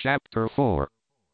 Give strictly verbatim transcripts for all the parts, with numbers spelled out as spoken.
Chapter four.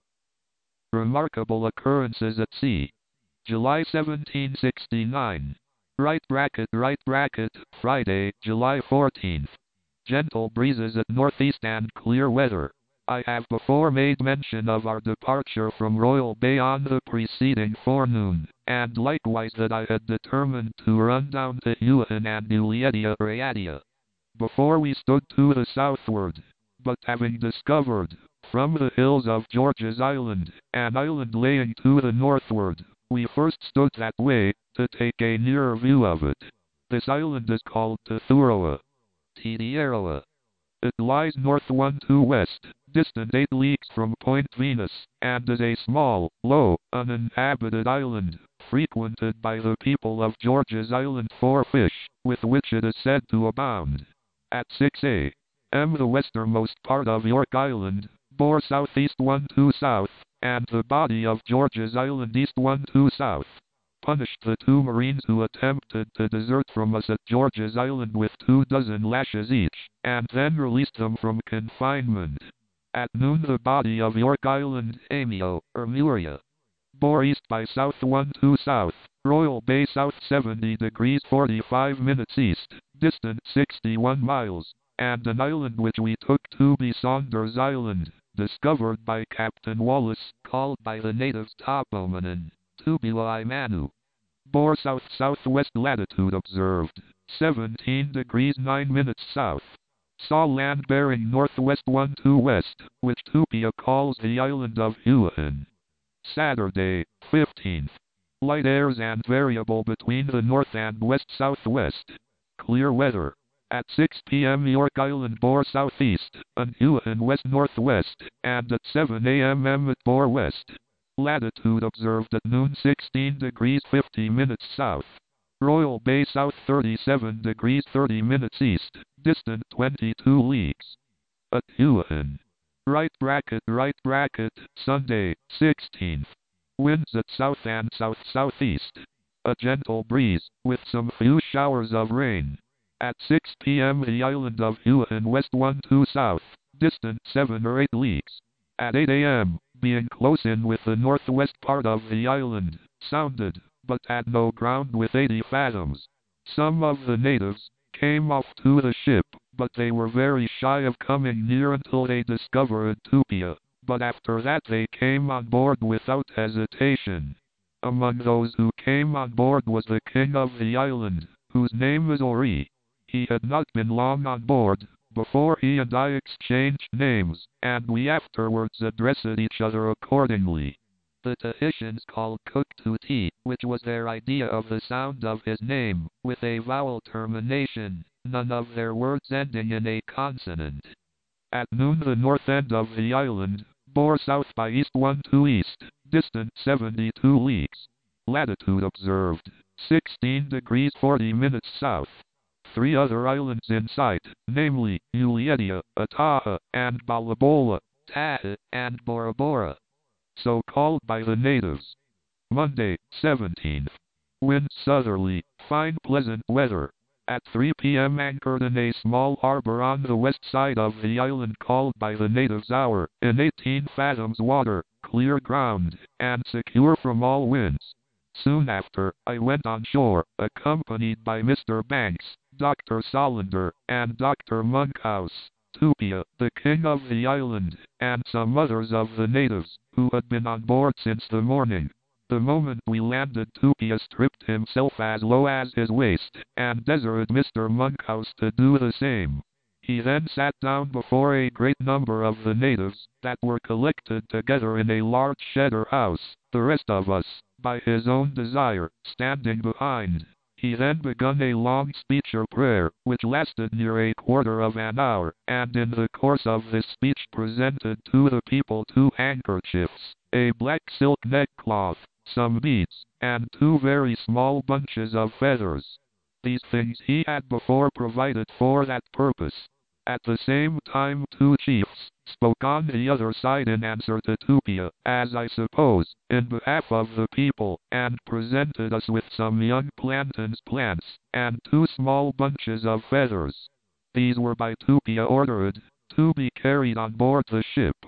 Remarkable Occurrences at Sea. July seventeen sixty-nine. Right bracket, right bracket, Friday, July fourteenth. Gentle breezes at northeast and clear weather. I have before made mention of our departure from Royal Bay on the preceding forenoon, and likewise that I had determined to run down to Houghton and Uliadia Raiadia before we stood to the southward, but having discovered, from the hills of George's Island, an island laying to the northward, we first stood that way, to take a nearer view of it. This island is called Tethuroa, Titiaroa. It lies north one to west, distant eight leagues from Point Venus, and is a small, low, uninhabited island, frequented by the people of George's Island for fish, with which it is said to abound. At six A M the westernmost part of York Island bore southeast one to south, and the body of George's Island east one to south. Punished the two marines who attempted to desert from us at George's Island with two dozen lashes each, and then released them from confinement. At noon the body of York Island, Amio, or Muria, bore east by south one to south, Royal Bay south seventy degrees forty-five minutes east, distant sixty-one miles, and an island which we took to be Saunders Island, discovered by Captain Wallace, called by the natives Topomanan, Tubula Imanu, bore south-southwest latitude observed, seventeen degrees nine minutes south. Saw land bearing northwest one to west, which Tupia calls the island of Houghton. Saturday, fifteenth. Light airs and variable between the north and west-southwest. Clear weather. At six P M York Island bore southeast, and Houghton west-northwest, and at seven A M it bore west. Latitude observed at noon sixteen degrees fifty minutes south. Royal Bay south thirty-seven degrees thirty minutes east, distant twenty-two leagues. At Houghton. Right bracket, right bracket, Sunday, sixteenth. Winds at south and south-southeast. A gentle breeze, with some few showers of rain. At six P M the island of Houghton west one to south, distant seven or eight leagues. At eight A M, being close in with the northwest part of the island, sounded, but had no ground with eighty fathoms. Some of the natives came off to the ship, but they were very shy of coming near until they discovered Tupia, but after that they came on board without hesitation. Among those who came on board was the king of the island, whose name is Ori. He had not been long on board before he and I exchanged names, and we afterwards addressed each other accordingly. The Tahitians called Cook Tuti, which was their idea of the sound of his name, with a vowel termination, none of their words ending in a consonant. At noon the north end of the island bore south by east one to east, distant seventy-two leagues. Latitude observed, sixteen degrees forty minutes south. Three other islands in sight, namely, Uliadia, Ataha, and Balabola, Taha, and Bora Bora, so called by the natives. Monday, seventeenth. Wind southerly, fine pleasant weather. At three P M anchored in a small harbor on the west side of the island called by the natives Our, in eighteen fathoms water, clear ground, and secure from all winds. Soon after, I went on shore, accompanied by Mister Banks, Doctor Solander, and Doctor Monkhouse, Tupia, the king of the island, and some others of the natives, who had been on board since the morning. The moment we landed, Tupia stripped himself as low as his waist, and desired Mister Monkhouse to do the same. He then sat down before a great number of the natives, that were collected together in a large shed or house, the rest of us, by his own desire, standing behind. He then begun a long speech or prayer, which lasted near a quarter of an hour, and in the course of this speech presented to the people two handkerchiefs, a black silk neckcloth, some beads, and two very small bunches of feathers. These things he had before provided for that purpose. At the same time two chiefs spoke on the other side in answer to Tupia, as I suppose, in behalf of the people, and presented us with some young plantains plants, and two small bunches of feathers. These were by Tupia ordered to be carried on board the ship.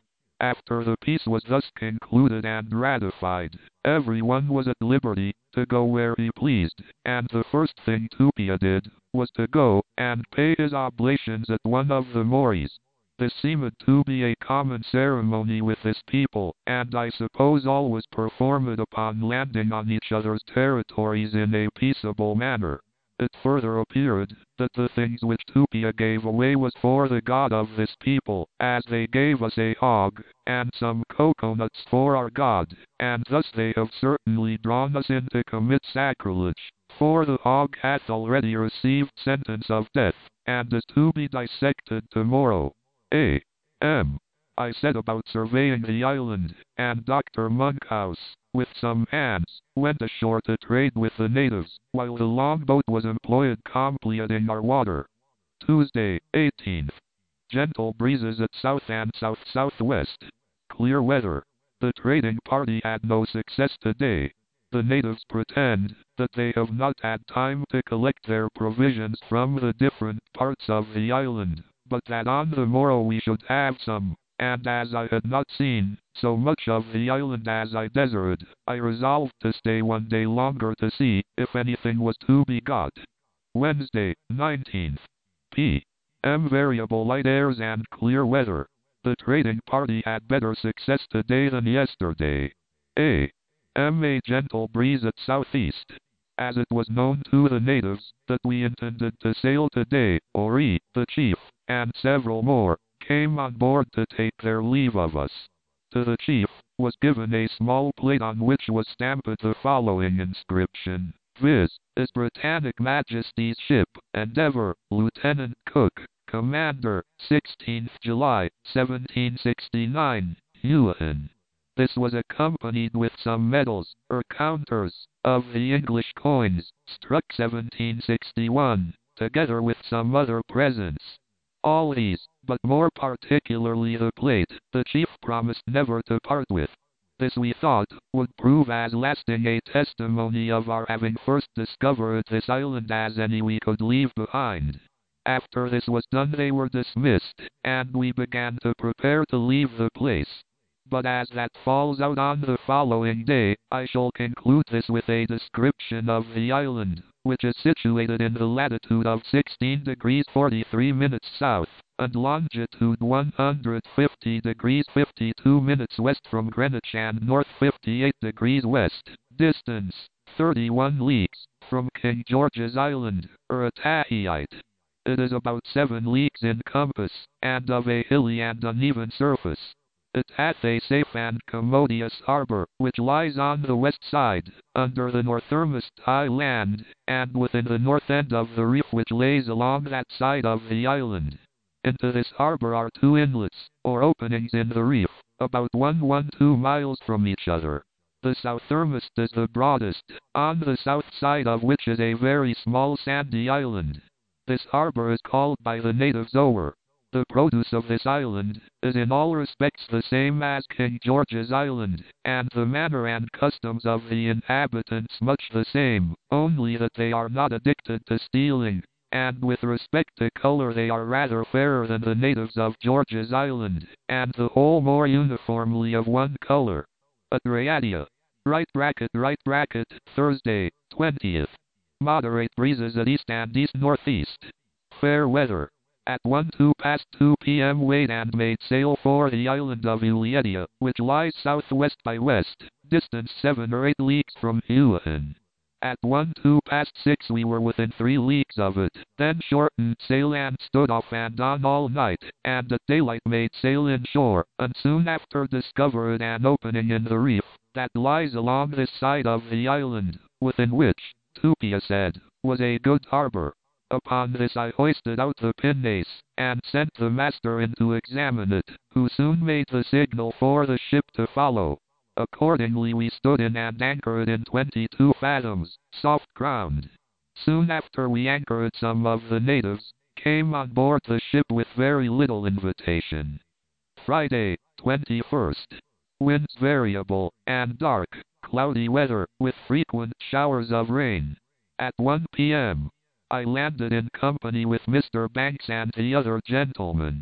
After the peace was thus concluded and ratified, everyone was at liberty to go where he pleased, and the first thing Tupia did was to go and pay his oblations at one of the Moris. This seemed to be a common ceremony with this people, and I suppose all was performed upon landing on each other's territories in a peaceable manner. It further appeared that the things which Tupia gave away was for the god of this people, as they gave us a hog, and some coconuts for our god, and thus they have certainly drawn us in to commit sacrilege, for the hog hath already received sentence of death, and is to be dissected tomorrow. A. M. I set about surveying the island, and Doctor Monkhouse, with some hands, went ashore to trade with the natives, while the longboat was employed completing our water. Tuesday, eighteenth. Gentle breezes at south and south-southwest. Clear weather. The trading party had no success today. The natives pretend that they have not had time to collect their provisions from the different parts of the island, but that on the morrow we should have some. And as I had not seen so much of the island as I desired, I resolved to stay one day longer to see if anything was to be got. Wednesday, nineteenth. P. M. Variable light airs and clear weather. The trading party had better success today than yesterday. A. M. A gentle breeze at southeast. As it was known to the natives that we intended to sail today, Ori, the chief, and several more, came on board to take their leave of us. To the chief was given a small plate on which was stamped the following inscription, viz. His Britannic Majesty's ship, Endeavour, Lieutenant Cook, Commander, sixteenth July, seventeen sixty-nine, Houghton. This was accompanied with some medals, or counters, of the English coins, struck seventeen sixty-one, together with some other presents. All these, but more particularly the plate, the chief promised never to part with. This we thought would prove as lasting a testimony of our having first discovered this island as any we could leave behind. After this was done they were dismissed, and we began to prepare to leave the place. But as that falls out on the following day, I shall conclude this with a description of the island, which is situated in the latitude of sixteen degrees forty-three minutes south, and longitude one hundred fifty degrees fifty-two minutes west from Greenwich and north fifty-eight degrees west, distance thirty-one leagues, from King George's Island, or Otaheite. It is about seven leagues in compass, and of a hilly and uneven surface. It hath a safe and commodious harbour, which lies on the west side, under the northernmost high land, and within the north end of the reef which lays along that side of the island. Into this harbour are two inlets, or openings in the reef, about one one two miles from each other. The southernmost is the broadest, on the south side of which is a very small sandy island. This harbour is called by the natives Ower. The produce of this island is in all respects the same as King George's Island, and the manner and customs of the inhabitants much the same, only that they are not addicted to stealing, and with respect to color they are rather fairer than the natives of George's Island, and the whole more uniformly of one color. At Raiatea, right bracket right bracket, Thursday, twentieth. Moderate breezes at east and east-northeast. Fair weather. At one two past two p m weighed and made sail for the island of Ulieta, which lies southwest by west, distance seven or eight leagues from Houghton. At one two past six we were within three leagues of it, then shortened sail and stood off and on all night, and at daylight made sail inshore, and soon after discovered an opening in the reef, that lies along this side of the island, within which, Tupia said, was a good harbour. Upon this I hoisted out the pinnace, and sent the master in to examine it, who soon made the signal for the ship to follow. Accordingly we stood in and anchored in twenty-two fathoms, soft ground. Soon after we anchored some of the natives came on board the ship with very little invitation. Friday, twenty-first. Winds variable, and dark, cloudy weather, with frequent showers of rain. At one p m I landed in company with Mister Banks and the other gentlemen.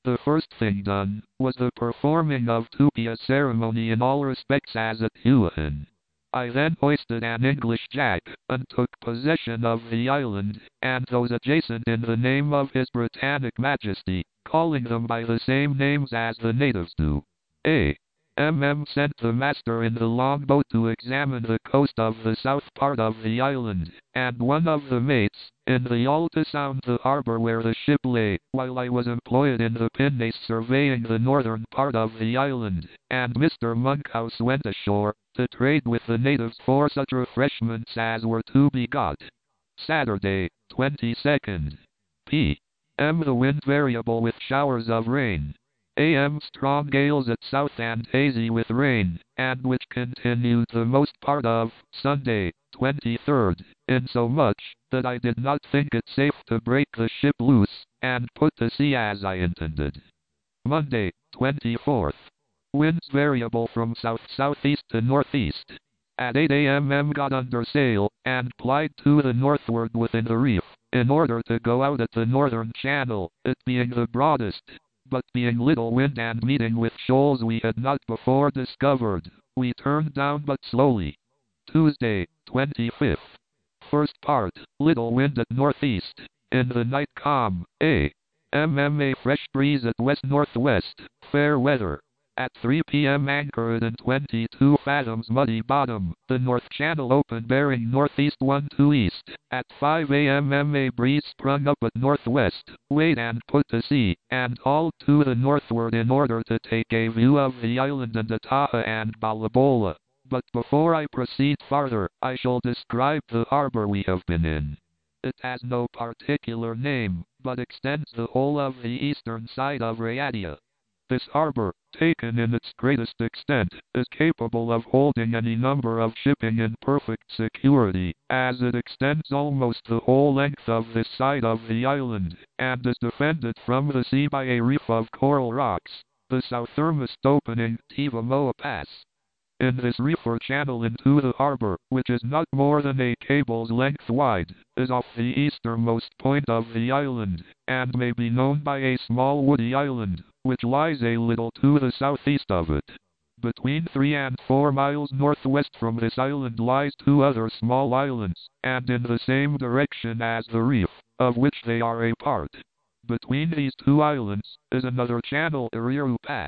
The first thing done was the performing of Tupia ceremony in all respects as at Houlihan. I then hoisted an English jack, and took possession of the island, and those adjacent in the name of His Britannic Majesty, calling them by the same names as the natives do. A. M M sent the master in the longboat to examine the coast of the south part of the island, and one of the mates, in the yawl to sound the harbor where the ship lay, while I was employed in the pinnace surveying the northern part of the island, and Mister Monkhouse went ashore, to trade with the natives for such refreshments as were to be got. Saturday, twenty-second. P M The wind variable with showers of rain. A M strong gales at south and hazy with rain, and which continued the most part of Sunday, twenty-third, insomuch that I did not think it safe to break the ship loose, and put to sea as I intended. Monday, twenty-fourth. Winds variable from south-southeast to northeast. At eight A M M got under sail, and plied to the northward within the reef, in order to go out at the northern channel, it being the broadest. But being little wind and meeting with shoals we had not before discovered, we turned down but slowly. Tuesday, twenty-fifth. First part, little wind at northeast. In the night calm, A M M a fresh breeze at west-northwest, fair weather. At three P M anchored in twenty-two fathoms muddy bottom, the north channel open bearing northeast one to east. At five A M M a breeze sprung up at northwest, weighed and put to sea, and hauled to the northward in order to take a view of the island and Ataha and Balboa. But before I proceed farther, I shall describe the harbor we have been in. It has no particular name, but extends the whole of the eastern side of Raiatea. This harbor, taken in its greatest extent, is capable of holding any number of shipping in perfect security, as it extends almost the whole length of this side of the island, and is defended from the sea by a reef of coral rocks, the southernmost opening Tivamoa Pass. In this reef or channel into the harbor, which is not more than a cable's length wide, is off the easternmost point of the island, and may be known by a small woody island, which lies a little to the southeast of it. Between three and four miles northwest from this island lies two other small islands, and in the same direction as the reef, of which they are a part. Between these two islands is another channel, Iriru Pass.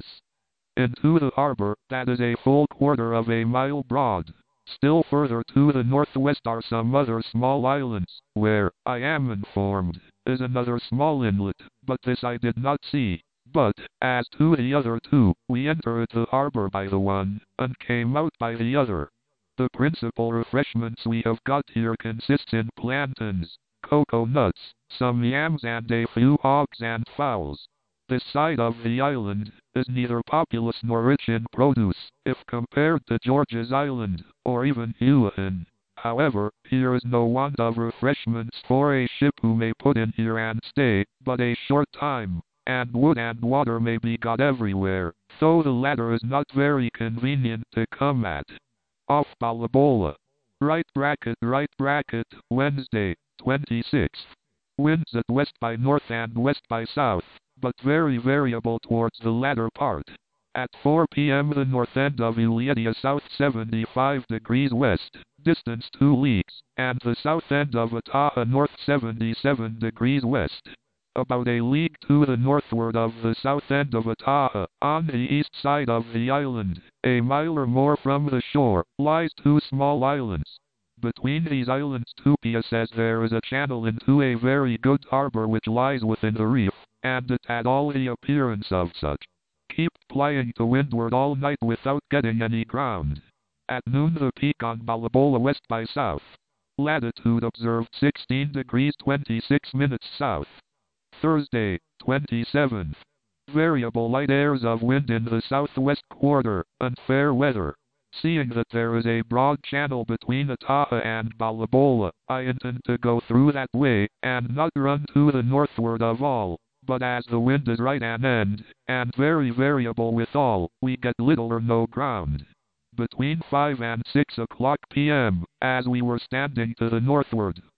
Into the harbor, that is a full quarter of a mile broad. Still further to the northwest are some other small islands, where, I am informed, is another small inlet, but this I did not see. But, as to the other two, we entered the harbor by the one, and came out by the other. The principal refreshments we have got here consists in plantains, cocoa nuts, some yams and a few hogs and fowls. This side of the island is neither populous nor rich in produce, if compared to George's Island, or even Houlihan. However, here is no want of refreshments for a ship who may put in here and stay but a short time, and wood and water may be got everywhere, though the latter is not very convenient to come at. Off Balboa. Right bracket, right bracket, Wednesday, twenty-sixth. Winds at west by north and west by south, but very variable towards the latter part. At four P M the north end of Ulietea south seventy-five degrees west, distance two leagues, and the south end of Ataha north seventy-seven degrees west. About a league to the northward of the south end of Ataha, on the east side of the island, a mile or more from the shore, lies two small islands. Between these islands Tupia says there is a channel into a very good harbor which lies within the reef, and it had all the appearance of such. Keep plying to windward all night without getting any ground. At noon the peak on Balboa west by south. Latitude observed sixteen degrees twenty-six minutes south. Thursday, twenty-seventh. Variable light airs of wind in the southwest quarter, and fair weather. Seeing that there is a broad channel between Ataha and Balboa, I intend to go through that way, and not run to the northward of all. But as the wind is right an end, and very variable withal, we get little or no ground. Between five and six o'clock P M, as we were standing to the northward,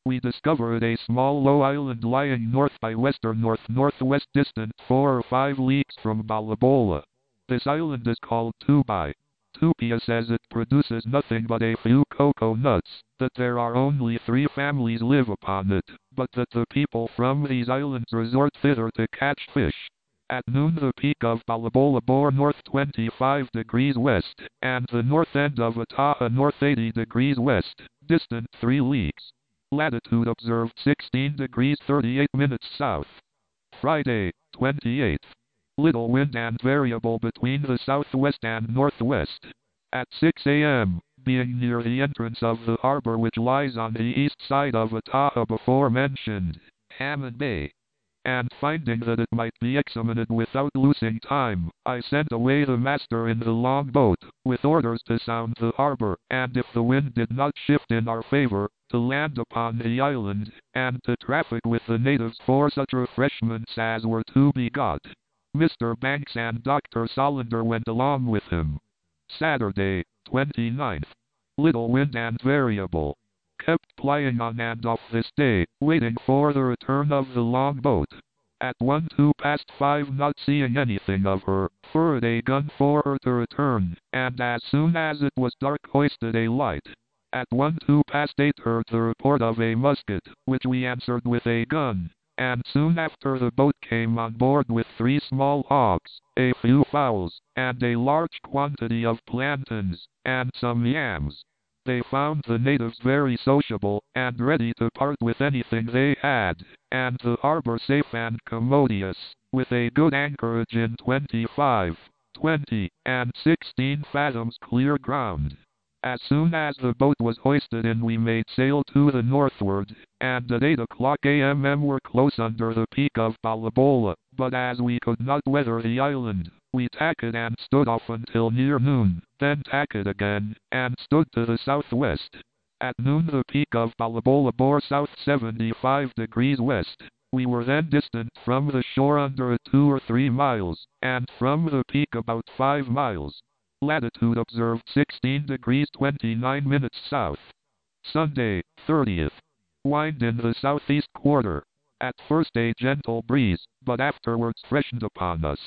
we discovered a small low island lying north by western north-northwest distant four or five leagues from Balboa. This island is called Tupi. Tupia says it produces nothing but a few cocoa nuts, that there are only three families live upon it, but that the people from these islands resort thither to catch fish. At noon the peak of Balboa bore north twenty-five degrees west, and the north end of Ataha north eighty degrees west, distant three leagues. Latitude observed sixteen degrees thirty-eight minutes south. Friday, twenty-eighth. Little wind and variable between the southwest and northwest. At six a m, being near the entrance of the harbor which lies on the east side of Ataha before mentioned, Hammond Bay, and finding that it might be examined without losing time, I sent away the master in the longboat, with orders to sound the harbor, and if the wind did not shift in our favor, to land upon the island, and to traffic with the natives for such refreshments as were to be got. Mister Banks and Doctor Solander went along with him. Saturday, twenty-ninth. Little wind and variable. Kept plying on and off this day, waiting for the return of the longboat. At one two past five, not seeing anything of her, furled a gun for her to return, and as soon as it was dark hoisted a light. At one two past eight heard the report of a musket, which we answered with a gun, and soon after the boat came on board with three small hogs, a few fowls, and a large quantity of plantains, and some yams. They found the natives very sociable, and ready to part with anything they had, and the harbor safe and commodious, with a good anchorage in twenty-five, twenty, and sixteen fathoms clear ground. As soon as the boat was hoisted in we made sail to the northward, and at eight o'clock a m were close under the peak of Balboa, but as we could not weather the island, we tacked and stood off until near noon, then tacked again, and stood to the southwest. At noon the peak of Balboa bore south seventy-five degrees west. We were then distant from the shore under two or three miles, and from the peak about five miles. Latitude observed sixteen degrees twenty-nine minutes south. Sunday, thirtieth. Wind in the southeast quarter. At first a gentle breeze, but afterwards freshened upon us.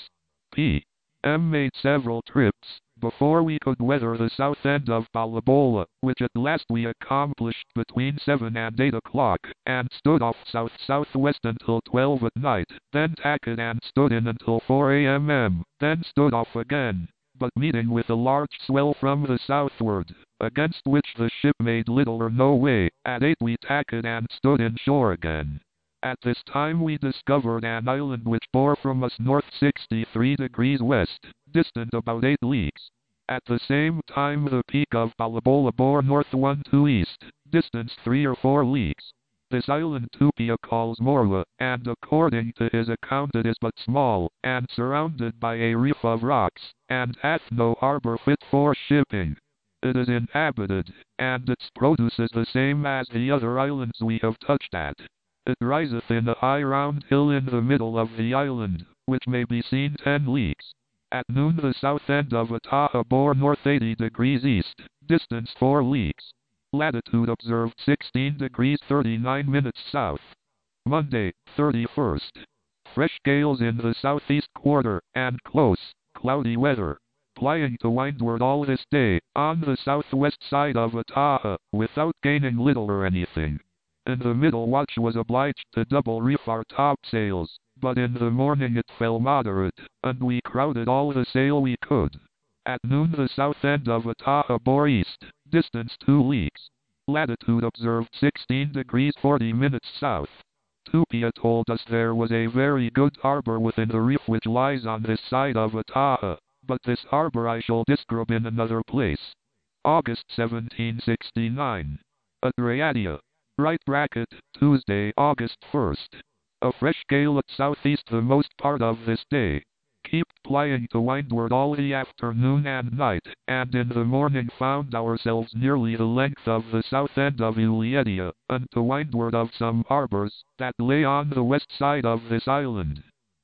P M made several trips, before we could weather the south end of Balboa, which at last we accomplished between seven and eight o'clock, and stood off south-southwest until twelve at night, then tacked and stood in until four a m, then stood off again, but meeting with a large swell from the southward, against which the ship made little or no way. At eight we tacked and stood in shore again. At this time we discovered an island which bore from us north sixty-three degrees west, distant about eight leagues. At the same time the peak of Balboa bore north one two east, distance three or four leagues. This island Tupia calls Morla, and according to his account it is but small, and surrounded by a reef of rocks, and hath no harbor fit for shipping. It is inhabited, and its produce is the same as the other islands we have touched at. It riseth in a high round hill in the middle of the island, which may be seen ten leagues. At noon the south end of Ataha bore north eighty degrees east, distance four leagues. Latitude observed sixteen degrees thirty-nine minutes south. Monday, thirty-first. Fresh gales in the southeast quarter, and close, cloudy weather. Plying to windward all this day, on the southwest side of Ataha, without gaining little or anything. In the middle watch was obliged to double reef our topsails, but in the morning it fell moderate, and we crowded all the sail we could. At noon the south end of Ataha bore east, distance two leagues. Latitude observed sixteen degrees forty minutes south. Tupia told us there was a very good harbor within the reef which lies on this side of Ataha, but this harbor I shall describe in another place. August seventeen sixty-nine. At Raiatea. Right bracket, Tuesday, August first. A fresh gale at southeast the most part of this day. Keep plying to windward all the afternoon and night, and in the morning found ourselves nearly the length of the south end of Ulietea, and to windward of some harbors, that lay on the west side of this island.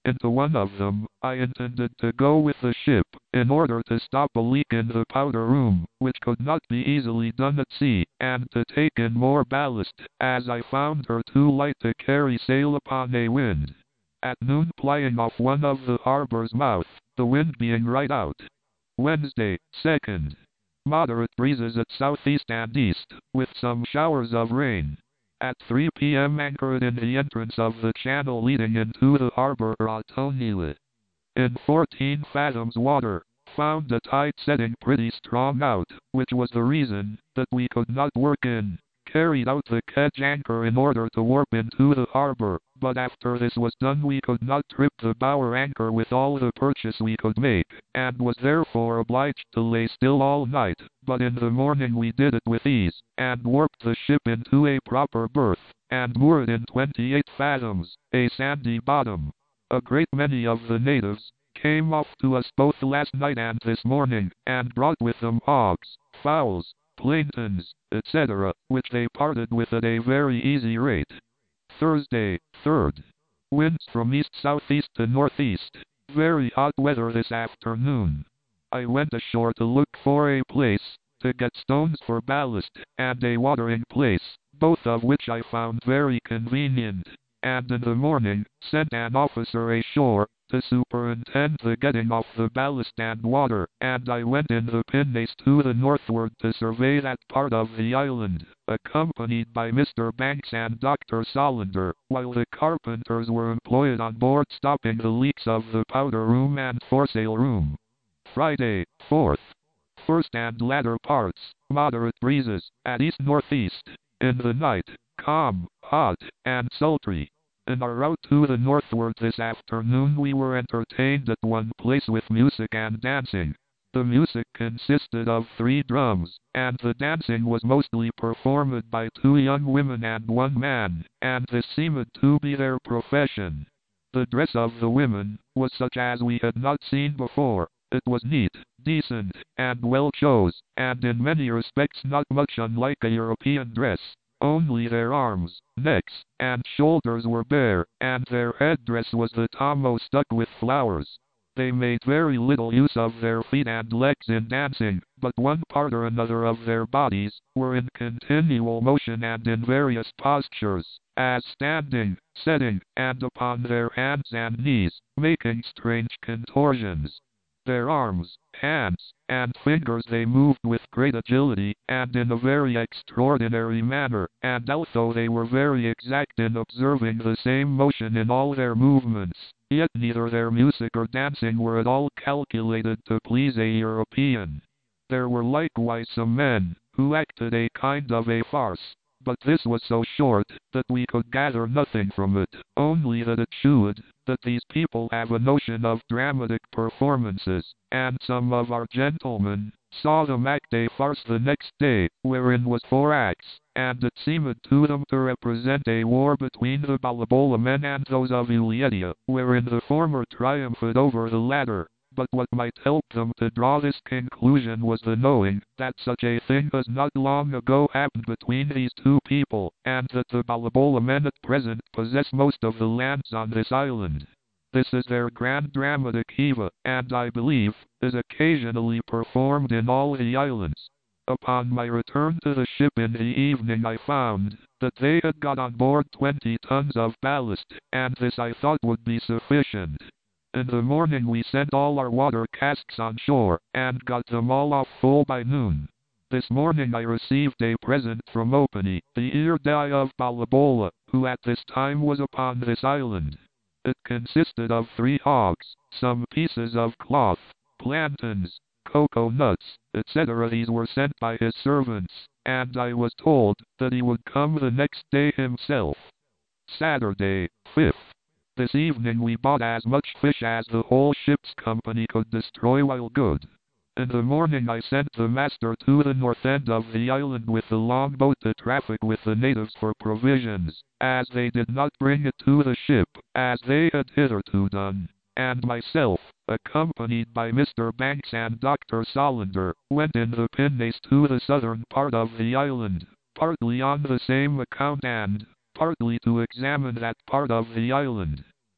Into one of them, I intended to go with the ship, in order to stop a leak in the powder room, which could not be easily done at sea, and to take in more ballast, as I found her too light to carry sail upon a wind. At noon plying off one of the harbor's mouth, the wind being right out. Wednesday, second. Moderate breezes at southeast and east, with some showers of rain. At three p m anchored in the entrance of the channel leading into the harbor Ratonile. In fourteen fathoms water, found the tide setting pretty strong out, which was the reason that we could not work in. Carried out the kedge anchor in order to warp into the harbor, but after this was done we could not trip the bower anchor with all the purchase we could make, and was therefore obliged to lay still all night, but in the morning we did it with ease, and warped the ship into a proper berth, and moored in twenty-eight fathoms, a sandy bottom. A great many of the natives came off to us both last night and this morning, and brought with them hogs, fowls, plantains, et cetera, which they parted with at a very easy rate. Thursday, third. Winds from east-southeast to northeast. Very hot weather this afternoon. I went ashore to look for a place to get stones for ballast, and a watering place, both of which I found very convenient, and in the morning sent an officer ashore to superintend the getting off the ballast and water, and I went in the pinnace to the northward to survey that part of the island, accompanied by Mister Banks and Doctor Solander, while the carpenters were employed on board stopping the leaks of the powder room and foresail room. Friday, fourth. First and latter parts, moderate breezes, at east-northeast. In the night, calm, hot, and sultry. In our route to the northward this afternoon we were entertained at one place with music and dancing. The music consisted of three drums, and the dancing was mostly performed by two young women and one man, and this seemed to be their profession. The dress of the women was such as we had not seen before. It was neat, decent, and well chose, and in many respects not much unlike a European dress. Only their arms, necks, and shoulders were bare, and their headdress was the tomo stuck with flowers. They made very little use of their feet and legs in dancing, but one part or another of their bodies were in continual motion and in various postures, as standing, sitting, and upon their hands and knees, making strange contortions. Their arms, hands, and fingers they moved with great agility, and in a very extraordinary manner, and although they were very exact in observing the same motion in all their movements, yet neither their music or dancing were at all calculated to please a European. There were likewise some men, who acted a kind of a farce, but this was so short, that we could gather nothing from it, only that it shewed that these people have a notion of dramatic performances, and some of our gentlemen saw them act a farce the next day, wherein was four acts, and it seemed to them to represent a war between the Balabola men and those of Ulietia, wherein the former triumphed over the latter. But what might help them to draw this conclusion was the knowing that such a thing has not long ago happened between these two people, and that the Balabola men at present possess most of the lands on this island. This is their grand dramatic Hiva, and I believe, is occasionally performed in all the islands. Upon my return to the ship in the evening I found that they had got on board twenty tons of ballast, and this I thought would be sufficient. In the morning we sent all our water casks on shore, and got them all off full by noon. This morning I received a present from Opani, the Irdai of Balabola, who at this time was upon this island. It consisted of three hogs, some pieces of cloth, plantains, cocoa nuts, et cetera. These were sent by his servants, and I was told that he would come the next day himself. Saturday, fifth. This evening we bought as much fish as the whole ship's company could destroy while good. In the morning I sent the master to the north end of the island with the longboat to traffic with the natives for provisions, as they did not bring it to the ship, as they had hitherto done, and myself, accompanied by Mister Banks and Doctor Solander, went in the pinnace to the southern part of the island, partly on the same account and partly to examine that part of the island.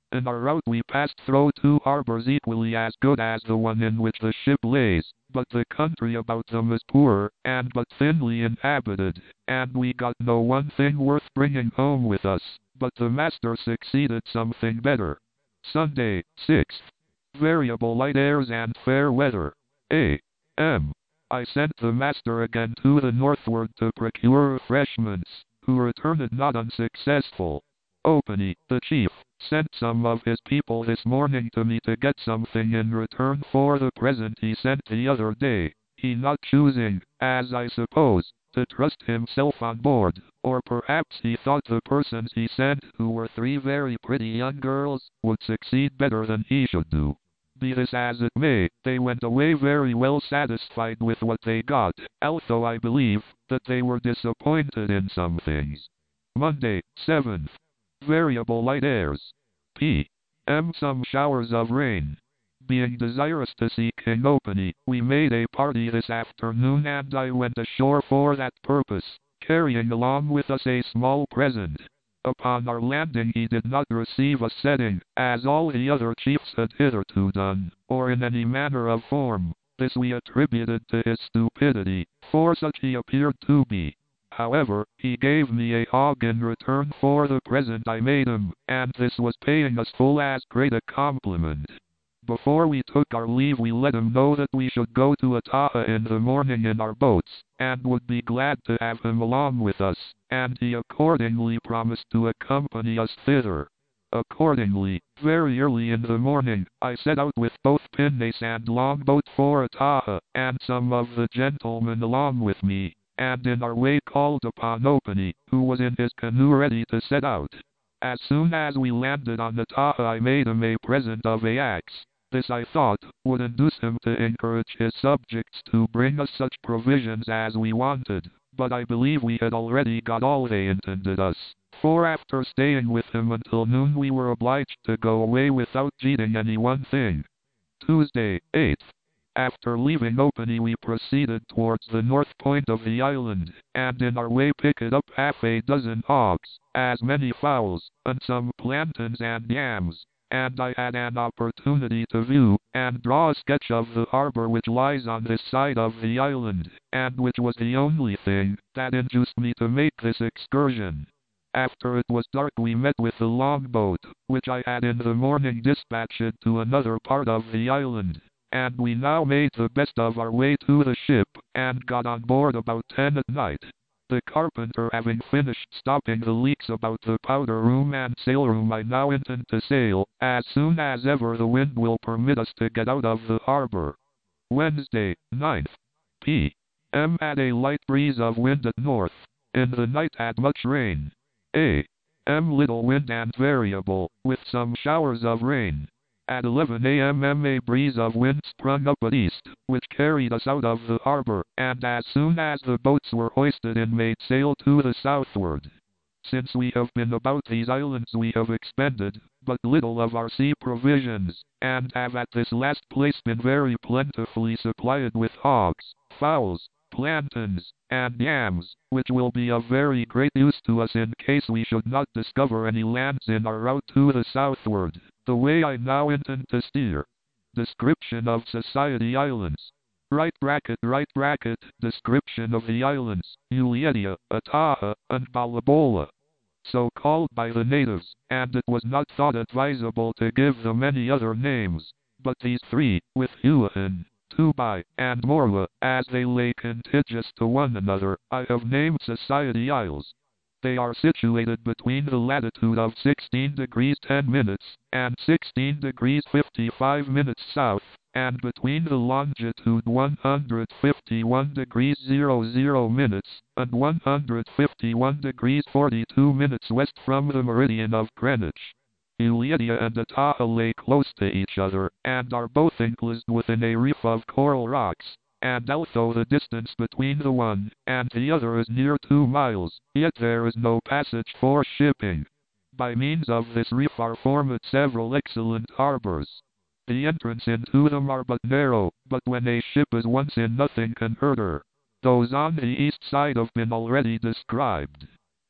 In our route we passed through two harbors equally as good as the one in which the ship lays, but the country about them is poor, and but thinly inhabited, and we got no one thing worth bringing home with us, but the master succeeded something better. Sunday, sixth. Variable light airs and fair weather. A. M. I sent the master again to the northward to procure refreshments, who returned not unsuccessful. Openy, the chief, sent some of his people this morning to me to get something in return for the present he sent the other day, he not choosing, as I suppose, to trust himself on board, or perhaps he thought the persons he sent, who were three very pretty young girls, would succeed better than he should do. Be this as it may, they went away very well satisfied with what they got, although I believe that they were disappointed in some things. Monday, seventh. Variable light airs. P. M. Some showers of rain. Being desirous to see King Openy, we made a party this afternoon and I went ashore for that purpose, carrying along with us a small present. Upon our landing he did not receive a setting, as all the other chiefs had hitherto done, or in any manner of form. This we attributed to his stupidity, for such he appeared to be. However, he gave me a hog in return for the present I made him, and this was paying us full as great a compliment. Before we took our leave we let him know that we should go to Ataha in the morning in our boats, and would be glad to have him along with us, and he accordingly promised to accompany us thither. Accordingly, very early in the morning, I set out with both pinnace and longboat for Ataha, and some of the gentlemen along with me, and in our way called upon Openy, who was in his canoe ready to set out. As soon as we landed on Ataha I made him a present of a axe. This I thought would induce him to encourage his subjects to bring us such provisions as we wanted, but I believe we had already got all they intended us, for after staying with him until noon we were obliged to go away without eating any one thing. Tuesday, eighth. After leaving Openy we proceeded towards the north point of the island, and in our way picked up half a dozen hogs, as many fowls, and some plantains and yams, and I had an opportunity to view and draw a sketch of the harbor which lies on this side of the island, and which was the only thing that induced me to make this excursion. After it was dark we met with the longboat, which I had in the morning dispatched to another part of the island, and we now made the best of our way to the ship, and got on board about ten at night. The carpenter having finished stopping the leaks about the powder room and sail room, I now intend to sail, as soon as ever the wind will permit us to get out of the harbor. Wednesday, ninth. P. M. Had a light breeze of wind at north. In the night had much rain. A. M. Little wind and variable, with some showers of rain. At eleven a m a breeze of wind sprung up at east, which carried us out of the harbor, and as soon as the boats were hoisted in made sail to the southward. Since we have been about these islands we have expended but little of our sea provisions, and have at this last place been very plentifully supplied with hogs, fowls, plantains, and yams, which will be of very great use to us in case we should not discover any lands in our route to the southward, the way I now intend to steer. Description of Society Islands. Right bracket, right bracket, description of the islands, Ulietea, Ataha, and Balabola. So called by the natives, and it was not thought advisable to give them any other names, but these three, with Huahan, Tubai, and Morwa, as they lay contiguous to one another, I have named Society Isles. They are situated between the latitude of sixteen degrees ten minutes, and sixteen degrees fifty-five minutes south, and between the longitude one hundred fifty-one degrees zero zero minutes, and one hundred fifty-one degrees forty-two minutes west from the meridian of Greenwich. Ulietea and Ataha lay close to each other, and are both enclosed within a reef of coral rocks, and although the distance between the one and the other is near two miles, yet there is no passage for shipping. By means of this reef are formed several excellent harbors. The entrance into them are but narrow, but when a ship is once in nothing can hurt her. Those on the east side have been already described.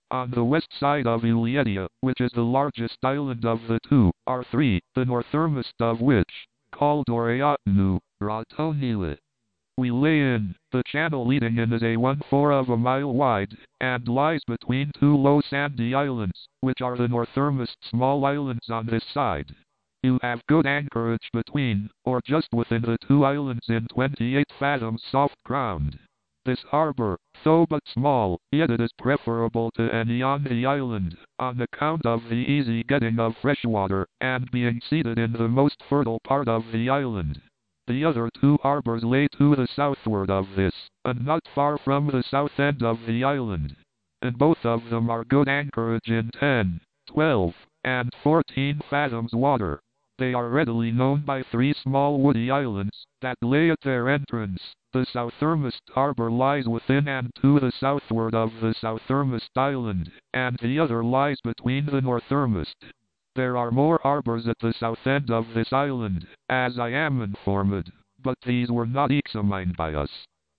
On the west side of Ilietia, which is the largest island of the two, are three, the northernmost of which, called Oreatnu, Ratonile. We lay in, the channel leading in is a one-fourth of a mile wide, and lies between two low sandy islands, which are the northernmost small islands on this side. You have good anchorage between, or just within the two islands in twenty-eight fathoms soft ground. This harbor, though but small, yet it is preferable to any on the island, on account of the easy getting of fresh water, and being seated in the most fertile part of the island. The other two harbors lay to the southward of this, and not far from the south end of the island. And both of them are good anchorage in ten, twelve, and fourteen fathoms water. They are readily known by three small woody islands, that lay at their entrance. The southernmost harbor lies within and to the southward of the southernmost island, and the other lies between the northernmost. There are more harbors at the south end of this island, as I am informed, but these were not examined by us.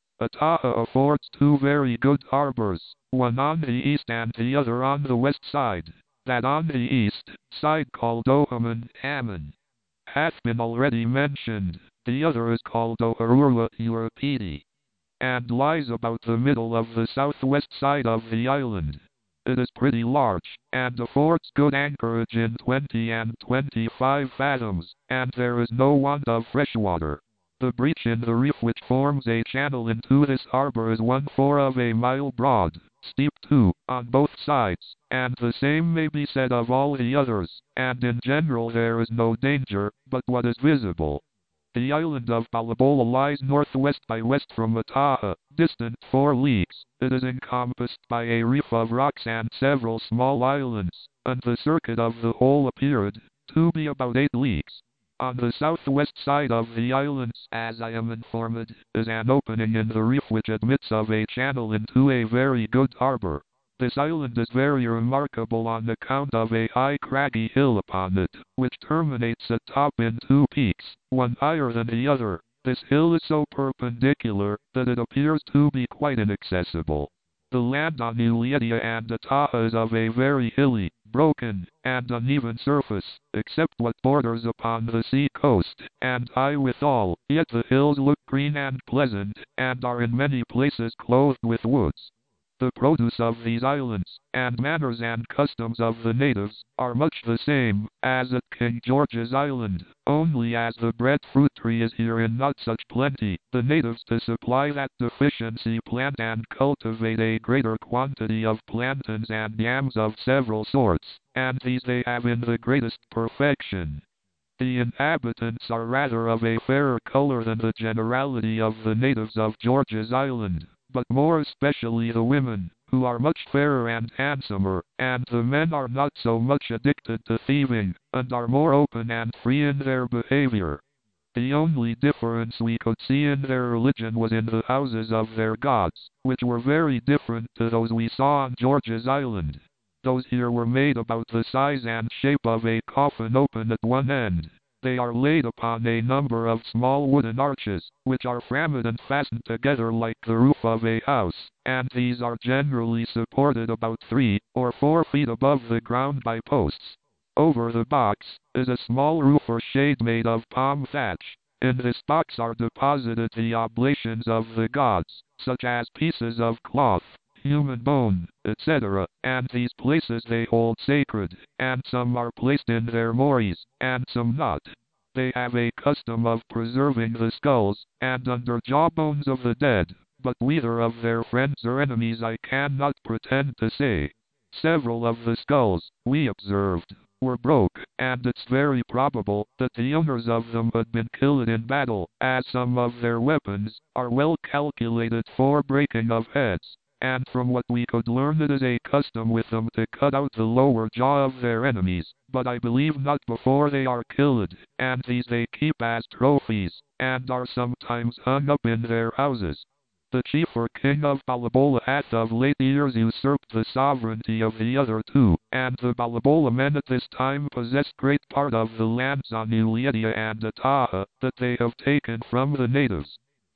Ataha affords two very good harbors, one on the east and the other on the west side. That on the east side called Ohaman Ammon hath been already mentioned. The other is called Oharua Euripedi, and lies about the middle of the southwest side of the island. It is pretty large, and affords good anchorage in twenty and twenty-five fathoms, and there is no want of fresh water. The breach in the reef which forms a channel into this harbor is one-fourth of a mile broad, steep too, on both sides, and the same may be said of all the others, and in general there is no danger, but what is visible. The island of Balabola lies northwest by west from Ataha, distant four leagues. It is encompassed by a reef of rocks and several small islands, and the circuit of the whole appeared to be about eight leagues. On the southwest side of the islands, as I am informed, is an opening in the reef which admits of a channel into a very good harbor. This island is very remarkable on account of a high craggy hill upon it, which terminates at top in two peaks, one higher than the other. This hill is so perpendicular that it appears to be quite inaccessible. The land on Ilietia and Ataha is of a very hilly, broken, and uneven surface, except what borders upon the sea coast, and high withal, yet the hills look green and pleasant, and are in many places clothed with woods. The produce of these islands, and manners and customs of the natives, are much the same as at King George's Island, only as the breadfruit tree is here in not such plenty, the natives to supply that deficiency plant and cultivate a greater quantity of plantains and yams of several sorts, and these they have in the greatest perfection. The inhabitants are rather of a fairer color than the generality of the natives of George's Island, but more especially the women, who are much fairer and handsomer, and the men are not so much addicted to thieving, and are more open and free in their behavior. The only difference we could see in their religion was in the houses of their gods, which were very different to those we saw on George's Island. Those here were made about the size and shape of a coffin open at one end. They are laid upon a number of small wooden arches, which are framed and fastened together like the roof of a house, and these are generally supported about three or four feet above the ground by posts. Over the box is a small roof or shade made of palm thatch. In this box are deposited the oblations of the gods, such as pieces of cloth, human bone, et cetera, and these places they hold sacred, and some are placed in their mories, and some not. They have a custom of preserving the skulls and under jawbones of the dead, but whether of their friends or enemies I cannot pretend to say. Several of the skulls, we observed, were broke, and it's very probable that the owners of them had been killed in battle, as some of their weapons are well calculated for breaking of heads. And from what we could learn it is a custom with them to cut out the lower jaw of their enemies, but I believe not before they are killed, and these they keep as trophies, and are sometimes hung up in their houses. The chief or king of Balabola hath of late years usurped the sovereignty of the other two, and the Balabola men at this time possess great part of the lands on Ilietia and Ataha that they have taken from the natives.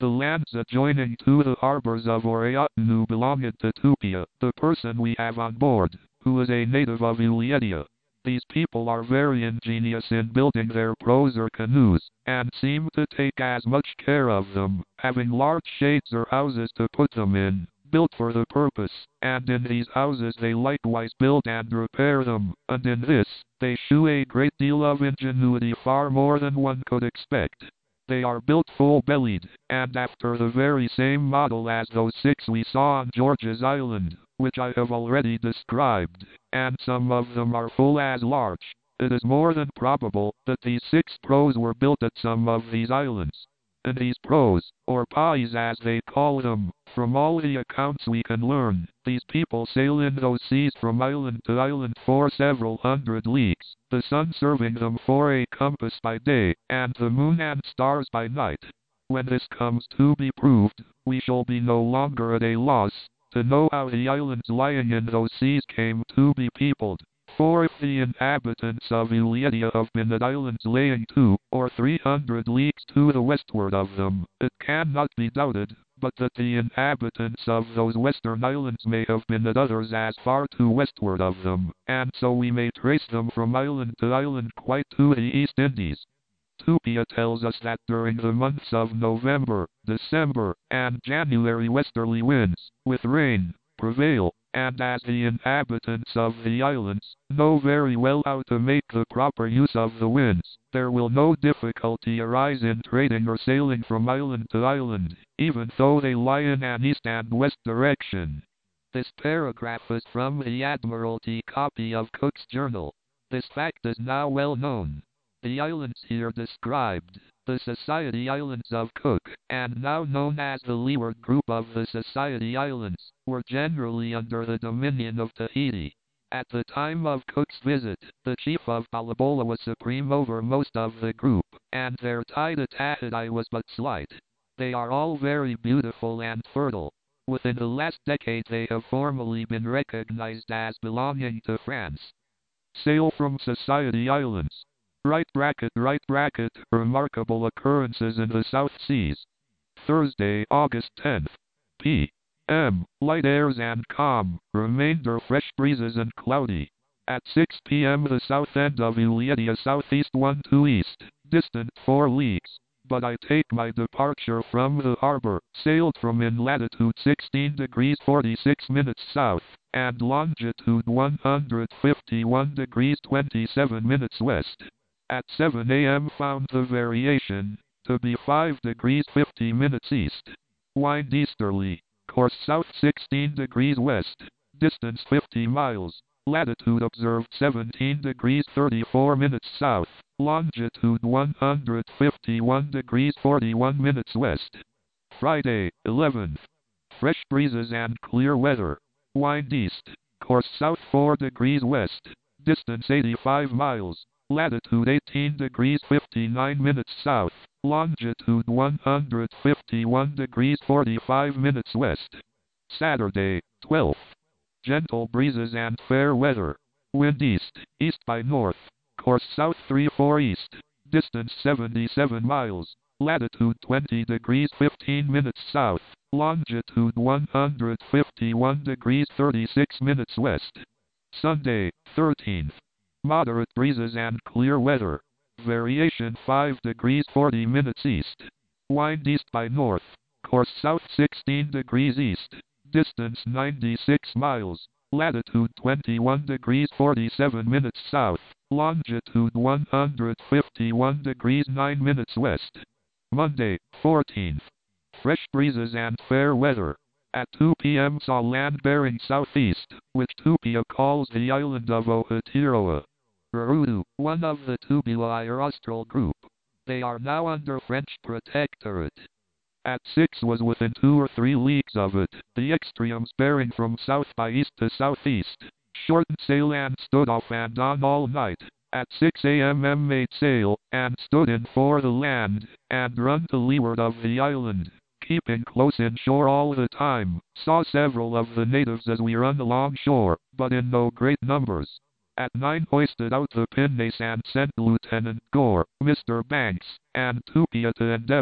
The lands adjoining to the harbors of Oreatinu belonged to Tupia, the person we have on board, who is a native of Uliedia. These people are very ingenious in building their prows or canoes, and seem to take as much care of them, having large sheds or houses to put them in, built for the purpose, and in these houses they likewise build and repair them, and in this, they shew a great deal of ingenuity, far more than one could expect. They are built full-bellied, and after the very same model as those six we saw on George's Island, which I have already described, and some of them are full as large. It is more than probable that these six prows were built at some of these islands. And these prows, or pais as they call them, from all the accounts we can learn, these people sail in those seas from island to island for several hundred leagues, the sun serving them for a compass by day, and the moon and stars by night. When this comes to be proved, we shall be no longer at a loss to know how the islands lying in those seas came to be peopled. For if the inhabitants of Uliedia have been at islands laying two or three hundred leagues to the westward of them, it cannot be doubted but that the inhabitants of those western islands may have been at others as far to westward of them, and so we may trace them from island to island quite to the East Indies. Tupia tells us that during the months of November, December, and January westerly winds, with rain, prevail, and as the inhabitants of the islands know very well how to make the proper use of the winds, there will no difficulty arise in trading or sailing from island to island, even though they lie in an east and west direction. This paragraph is from the Admiralty copy of Cook's Journal. This fact is now well known. The islands here described, the Society Islands of Cook, and now known as the Leeward Group of the Society Islands, were generally under the dominion of Tahiti. At the time of Cook's visit, the chief of Balboa was supreme over most of the group, and their tie to Tahiti was but slight. They are all very beautiful and fertile. Within the last decade they have formally been recognized as belonging to France. Sail from Society Islands. Right bracket, right bracket, remarkable occurrences in the South Seas. Thursday, August tenth. P M Light airs and calm, remainder fresh breezes and cloudy. At six p m the south end of Uliedia southeast one to east, distant four leagues. But I take my departure from the harbor, sailed from in latitude sixteen degrees forty-six minutes south, and longitude one hundred fifty-one degrees twenty-seven minutes west. At seven a m found the variation to be five degrees fifty minutes east. Wind easterly, course south sixteen degrees west, distance fifty miles, latitude observed seventeen degrees thirty-four minutes south, longitude one hundred fifty-one degrees forty-one minutes west. Friday, eleventh. Fresh breezes and clear weather. Wind east, course south four degrees west, distance eighty-five miles. Latitude eighteen degrees fifty-nine minutes south, longitude one hundred fifty-one degrees forty-five minutes west. Saturday, twelfth. Gentle breezes and fair weather. Wind east, east by north, course south three four east, distance seventy-seven miles, latitude twenty degrees fifteen minutes south, longitude one hundred fifty-one degrees thirty-six minutes west. Sunday, thirteenth. Moderate breezes and clear weather. Variation five degrees forty minutes east. Wind east by north. Course south sixteen degrees east. Distance ninety-six miles. Latitude twenty-one degrees forty-seven minutes south. Longitude one hundred fifty-one degrees nine minutes west. Monday, fourteenth. Fresh breezes and fair weather. At two p m saw land bearing southeast, which Tupia calls the island of Ohatiroa. Rurutu, one of the Tubuai Austral group. They are now under French protectorate. At six was within two or three leagues of it, the extremes bearing from south by east to southeast. Shortened sail and stood off and on all night. At six a m made sail, and stood in for the land, and run to leeward of the island, keeping close in shore all the time. Saw several of the natives as we run along shore, but in no great numbers. At nine hoisted out the pinnace and sent Lieutenant Gore, Mister Banks, and Tupia to endeavor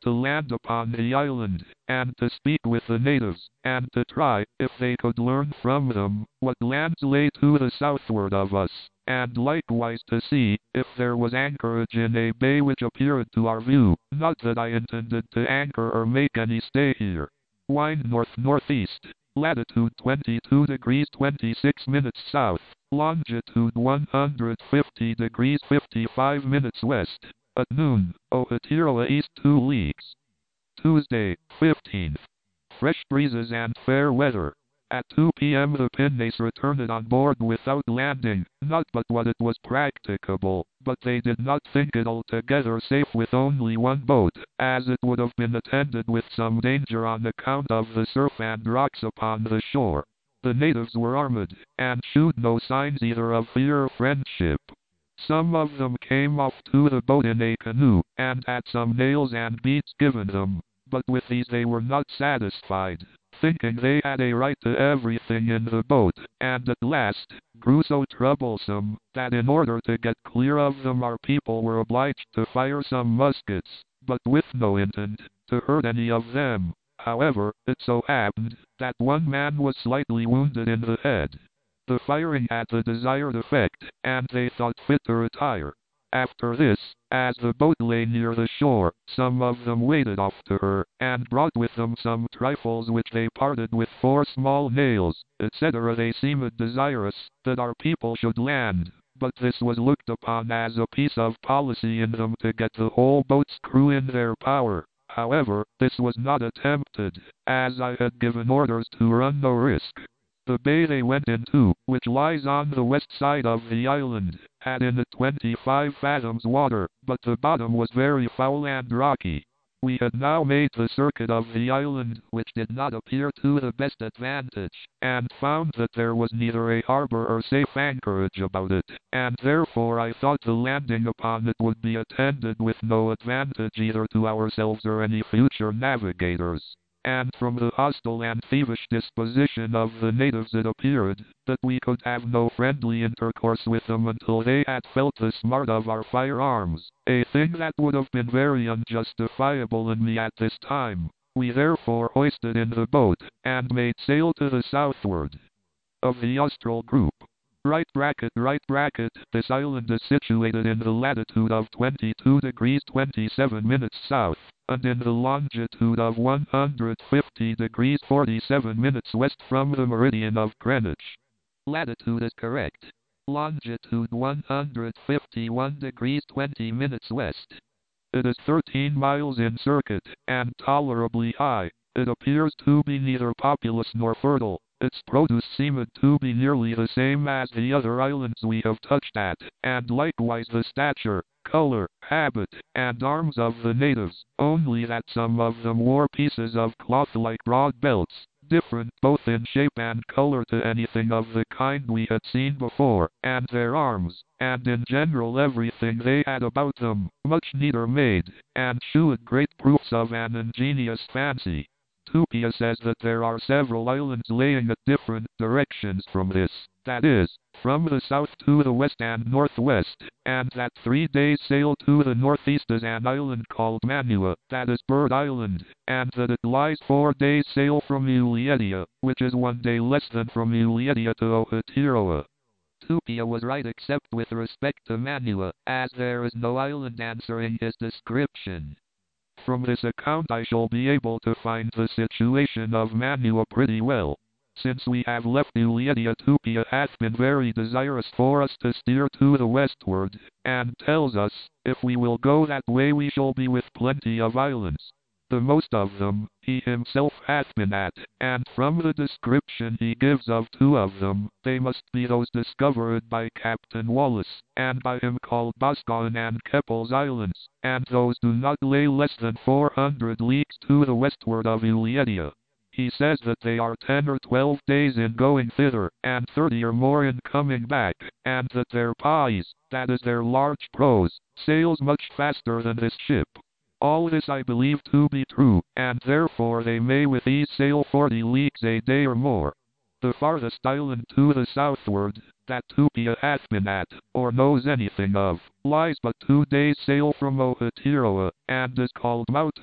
to land upon the island, and to speak with the natives, and to try, if they could learn from them, what lands lay to the southward of us, and likewise to see, if there was anchorage in a bay which appeared to our view, not that I intended to anchor or make any stay here. Wind north-northeast, latitude twenty-two degrees twenty-six minutes south, longitude one hundred fifty degrees fifty-five minutes west. At noon, Ohatiroa east two leagues. Tuesday, fifteenth. Fresh breezes and fair weather. At two p m the pinnace returned on board without landing, not but what it was practicable, but they did not think it altogether safe with only one boat, as it would have been attended with some danger on account of the surf and rocks upon the shore. The natives were armed, and shewed no signs either of fear or friendship. Some of them came off to the boat in a canoe, and had some nails and beads given them, but with these they were not satisfied, thinking they had a right to everything in the boat, and at last grew so troublesome, that in order to get clear of them our people were obliged to fire some muskets, but with no intent to hurt any of them. However, it so happened, that one man was slightly wounded in the head. The firing had the desired effect, and they thought fit to retire. After this, as the boat lay near the shore, some of them waded off to her, and brought with them some trifles which they parted with four small nails, et cetera. They seemed desirous that our people should land, but this was looked upon as a piece of policy in them to get the whole boat's crew in their power. However, this was not attempted, as I had given orders to run no risk. The bay they went into, which lies on the west side of the island, had in it twenty-five fathoms water, but the bottom was very foul and rocky. We had now made the circuit of the island, which did not appear to the best advantage, and found that there was neither a harbor or safe anchorage about it, and therefore I thought the landing upon it would be attended with no advantage either to ourselves or any future navigators. And from the hostile and thievish disposition of the natives it appeared that we could have no friendly intercourse with them until they had felt the smart of our firearms, a thing that would have been very unjustifiable in me at this time. We therefore hoisted in the boat, and made sail to the southward of the austral group. Right bracket, right bracket, this island is situated in the latitude of twenty-two degrees twenty-seven minutes south, and in the longitude of one hundred fifty degrees forty-seven minutes west from the meridian of Greenwich. Latitude is correct. Longitude one hundred fifty-one degrees twenty minutes west. It is thirteen miles in circuit, and tolerably high. It appears to be neither populous nor fertile. Its produce seemed to be nearly the same as the other islands we have touched at, and likewise the stature, color, habit, and arms of the natives, only that some of them wore pieces of cloth like broad belts, different both in shape and color to anything of the kind we had seen before, and their arms, and in general everything they had about them, much neater made, and shewed great proofs of an ingenious fancy. Tupia says that there are several islands laying at different directions from this, that is, from the south to the west and northwest, and that three days' sail to the northeast is an island called Manua, that is Bird Island, and that it lies four days' sail from Uliedia, which is one day less than from Uliedia to Ohatiroa. Tupia was right except with respect to Manua, as there is no island answering his description. From this account I shall be able to find the situation of Manua pretty well. Since we have left Uliedia, Tupia hath been very desirous for us to steer to the westward, and tells us, if we will go that way we shall be with plenty of islands. The most of them, he himself hath been at, and from the description he gives of two of them, they must be those discovered by Captain Wallace, and by him called Boscawen and Keppel's Islands, and those do not lay less than four hundred leagues to the westward of Uliedia. He says that they are ten or twelve days in going thither, and thirty or more in coming back, and that their pais, that is their large prose, sails much faster than this ship. All this I believe to be true, and therefore they may with ease sail forty leagues a day or more. The farthest island to the southward, that Tupia hath been at, or knows anything of, lies but two days' sail from Ohatiroa, and is called Mautu.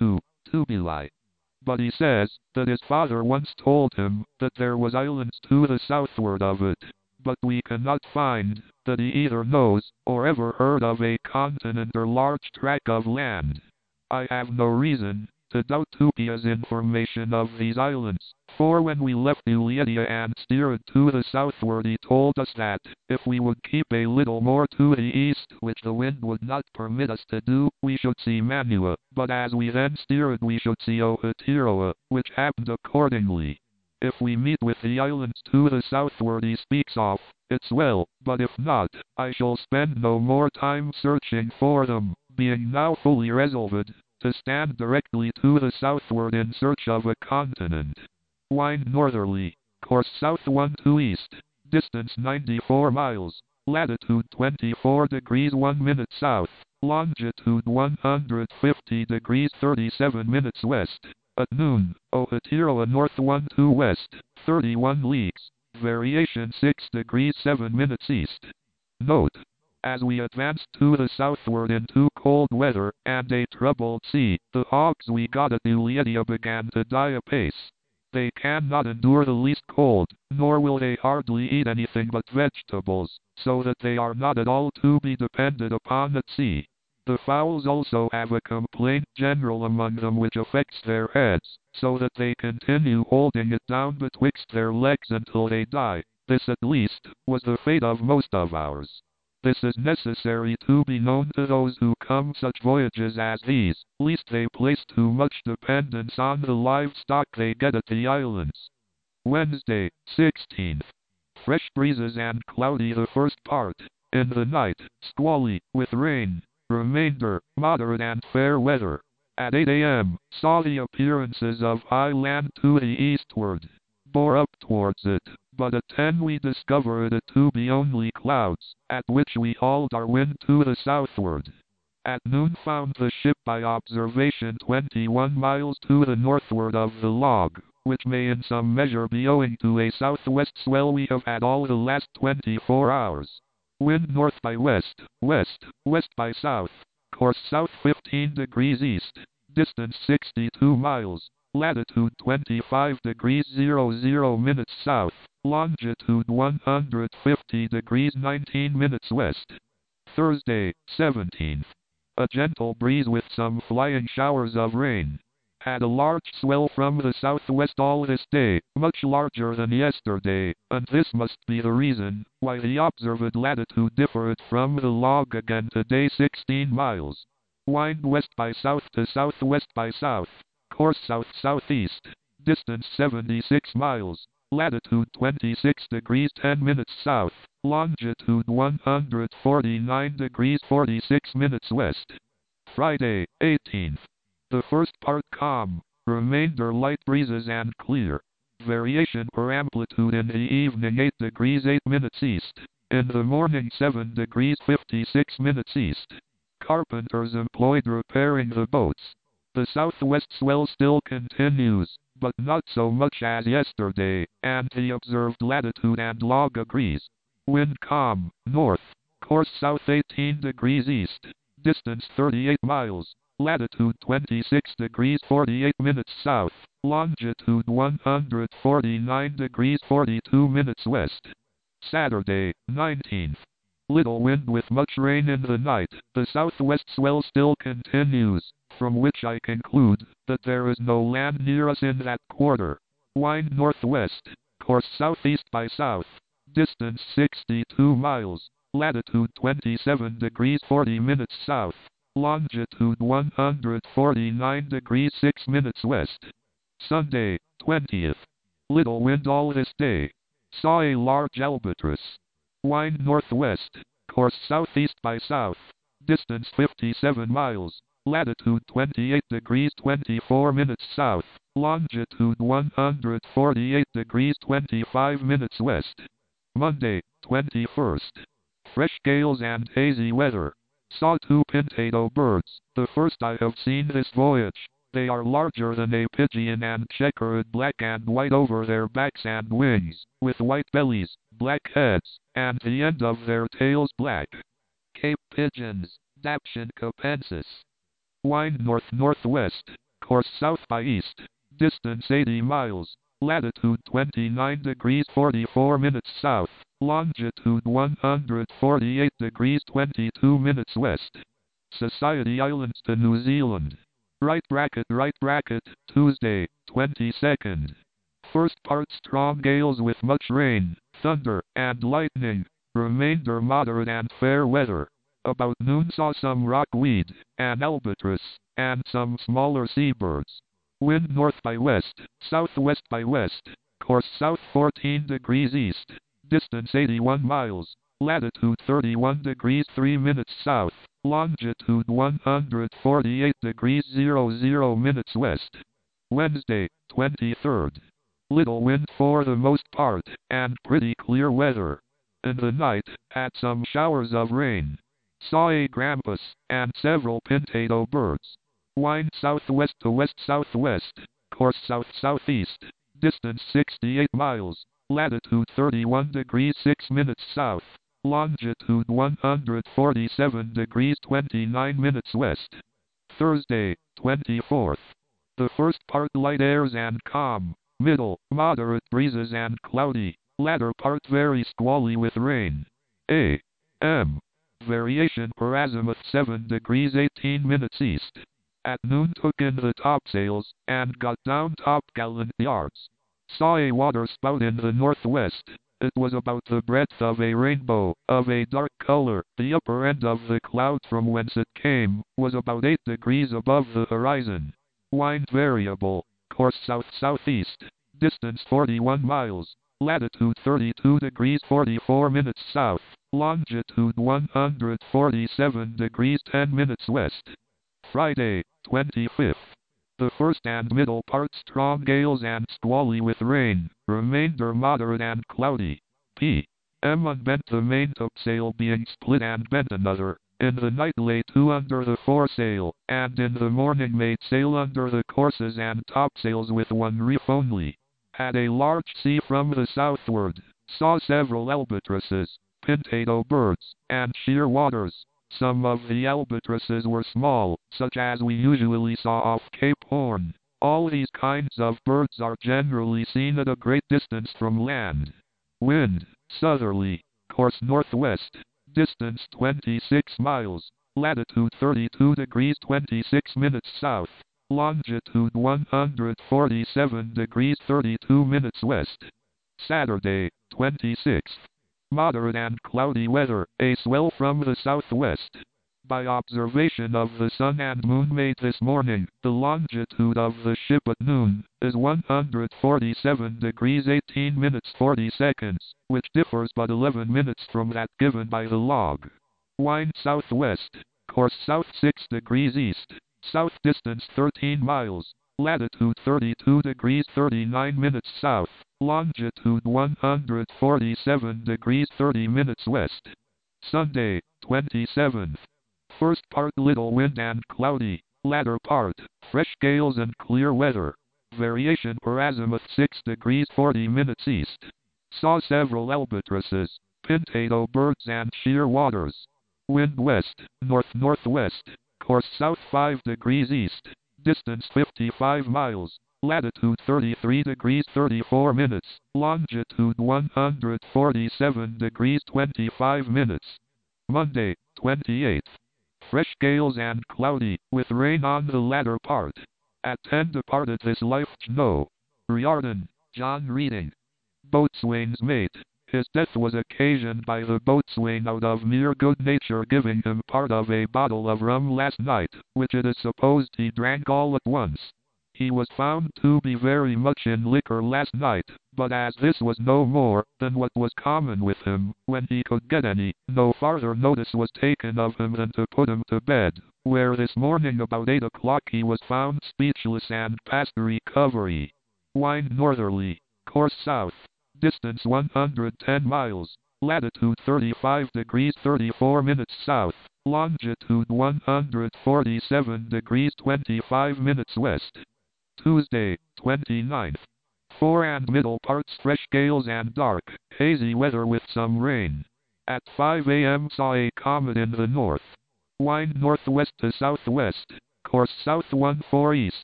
Tubili. But he says that his father once told him that there was islands to the southward of it, but we cannot find that he either knows or ever heard of a continent or large tract of land. I have no reason to doubt Tupia's information of these islands, for when we left Uliedia and steered to the southward he told us that, if we would keep a little more to the east, which the wind would not permit us to do, we should see Manua, but as we then steered we should see Ohatiroa, which happened accordingly. If we meet with the islands to the southward he speaks of, it's well, but if not, I shall spend no more time searching for them, being now fully resolved to stand directly to the southward in search of a continent. Wind northerly, course south one to east, distance ninety-four miles, latitude twenty-four degrees one minute south, longitude one hundred fifty degrees thirty-seven minutes west. At noon, Ohatiroa north one to west, thirty-one leagues, variation six degrees seven minutes east. Note: as we advanced to the southward into cold weather and a troubled sea, the hogs we got at Uliedia began to die apace. They cannot endure the least cold, nor will they hardly eat anything but vegetables, so that they are not at all to be depended upon at sea. The fowls also have a complaint general among them which affects their heads, so that they continue holding it down betwixt their legs until they die. This at least was the fate of most of ours. This is necessary to be known to those who come such voyages as these, lest they place too much dependence on the livestock they get at the islands. Wednesday, sixteenth. Fresh breezes and cloudy the first part. In the night, squally, with rain. Remainder, moderate and fair weather. At eight a m, saw the appearances of high land to the eastward. Bore up towards it, but at ten we discovered it to be only clouds, at which we hauled our wind to the southward. At noon found the ship by observation twenty-one miles to the northward of the log, which may in some measure be owing to a southwest swell we have had all the last twenty-four hours. Wind north by west, west, west by south, course south fifteen degrees east, distance sixty-two miles, latitude twenty-five degrees zero zero minutes south, longitude one hundred fifty degrees nineteen minutes west. Thursday, seventeenth. A gentle breeze with some flying showers of rain. Had a large swell from the southwest all this day, much larger than yesterday, and this must be the reason why the observed latitude differed from the log again today sixteen miles. Wind west by south to southwest by south, course south-southeast, distance seventy-six miles, latitude twenty-six degrees ten minutes south, longitude one hundred forty-nine degrees forty-six minutes west. Friday, eighteenth. The first part calm, remainder light breezes and clear. Variation per amplitude in the evening eight degrees eight minutes east. In the morning seven degrees fifty-six minutes east. Carpenters employed repairing the boats. The southwest swell still continues, but not so much as yesterday, and the observed latitude and log agrees. Wind calm, north, course south eighteen degrees east, distance thirty-eight miles. Latitude twenty-six degrees forty-eight minutes south, longitude one hundred forty-nine degrees forty-two minutes west. Saturday, nineteenth. Little wind with much rain in the night. The southwest swell still continues, from which I conclude that there is no land near us in that quarter. Wind northwest, course southeast by south, distance sixty-two miles, latitude twenty-seven degrees forty minutes south. Longitude one hundred forty-nine degrees six minutes west. Sunday, twentieth. Little wind all this day. Saw a large albatross. Wind northwest, course southeast by south, distance fifty-seven miles, latitude twenty-eight degrees twenty-four minutes south, longitude one hundred forty-eight degrees twenty-five minutes west. Monday, twenty-first. Fresh gales and hazy weather. Saw two pintado birds, the first I have seen this voyage. They are larger than a pigeon and checkered black and white over their backs and wings, with white bellies, black heads, and the end of their tails black. Cape pigeons, Daption capensis. Wind north-northwest, course south by east, distance eighty miles, latitude twenty-nine degrees forty-four minutes south, longitude one hundred forty-eight degrees twenty-two minutes west. Society Islands to New Zealand. Right bracket, right bracket, Tuesday, twenty-second. First part strong gales with much rain, thunder, and lightning. Remainder moderate and fair weather. About noon saw some rockweed, an albatross, and some smaller seabirds. Wind north by west, southwest by west. Course south fourteen degrees east. Distance eighty-one miles. Latitude thirty-one degrees three minutes south. Longitude one hundred forty-eight degrees zero zero minutes west. Wednesday, twenty-third. Little wind for the most part, and pretty clear weather. In the night, had some showers of rain. Saw a grampus, and several pintail birds. Wind southwest to west-southwest. Course south-southeast. Distance sixty-eight miles. Latitude thirty-one degrees six minutes south. Longitude one hundred forty-seven degrees twenty-nine minutes west. Thursday, twenty-fourth. The first part light airs and calm. Middle, moderate breezes and cloudy. Latter part very squally with rain. A. M. Variation per azimuth seven degrees eighteen minutes east. At noon took in the topsails, and got down topgallant yards. Saw a water spout in the northwest. It was about the breadth of a rainbow, of a dark color. The upper end of the cloud from whence it came, was about eight degrees above the horizon. Wind variable. Course south-southeast. Distance forty-one miles. Latitude thirty-two degrees forty-four minutes south. Longitude one hundred forty-seven degrees ten minutes west. Friday, twenty-fifth. The first and middle part strong gales and squally with rain. Remainder moderate and cloudy. P. M. unbent the main topsail being split and bent another. In the night lay two under the foresail, and in the morning made sail under the courses and topsails with one reef only. Had a large sea from the southward. Saw several albatrosses, pintail birds, and sheer waters. Some of the albatrosses were small, such as we usually saw off Cape Horn. All these kinds of birds are generally seen at a great distance from land. Wind, southerly. Course northwest. Distance twenty-six miles. Latitude thirty-two degrees twenty-six minutes south. Longitude one hundred forty-seven degrees thirty-two minutes west. Saturday, twenty-sixth. Moderate and cloudy weather, a swell from the southwest. By observation of the sun and moon made this morning, the longitude of the ship at noon is one hundred forty-seven degrees eighteen minutes forty seconds, which differs but eleven minutes from that given by the log. Wind southwest, course south six degrees east, south distance thirteen miles, latitude thirty-two degrees thirty-nine minutes south, longitude one hundred forty-seven degrees thirty minutes west. Sunday, twenty-seventh. First part little wind and cloudy, latter part, fresh gales and clear weather. Variation per azimuth six degrees forty minutes east. Saw several albatrosses, pintail birds and sheer waters. Wind west, north-northwest, course south five degrees east, distance fifty-five miles, latitude thirty-three degrees thirty-four minutes, longitude one hundred forty-seven degrees twenty-five minutes. Monday, twenty-eighth. Fresh gales and cloudy, with rain on the latter part. At ten departed this life no. Riordan, John reading. Boatswain's mate. His death was occasioned by the boatswain out of mere good nature giving him part of a bottle of rum last night, which it is supposed he drank all at once. He was found to be very much in liquor last night, but as this was no more than what was common with him, when he could get any, no farther notice was taken of him than to put him to bed, where this morning about eight o'clock he was found speechless and past recovery. Wind northerly, course south, distance one hundred ten miles, latitude thirty-five degrees thirty-four minutes south, longitude one hundred forty-seven degrees twenty-five minutes west. Tuesday, twenty-ninth. Fore and middle parts fresh gales and dark, hazy weather with some rain. At five a m saw a comet in the north. Wind northwest to southwest, course south one four east,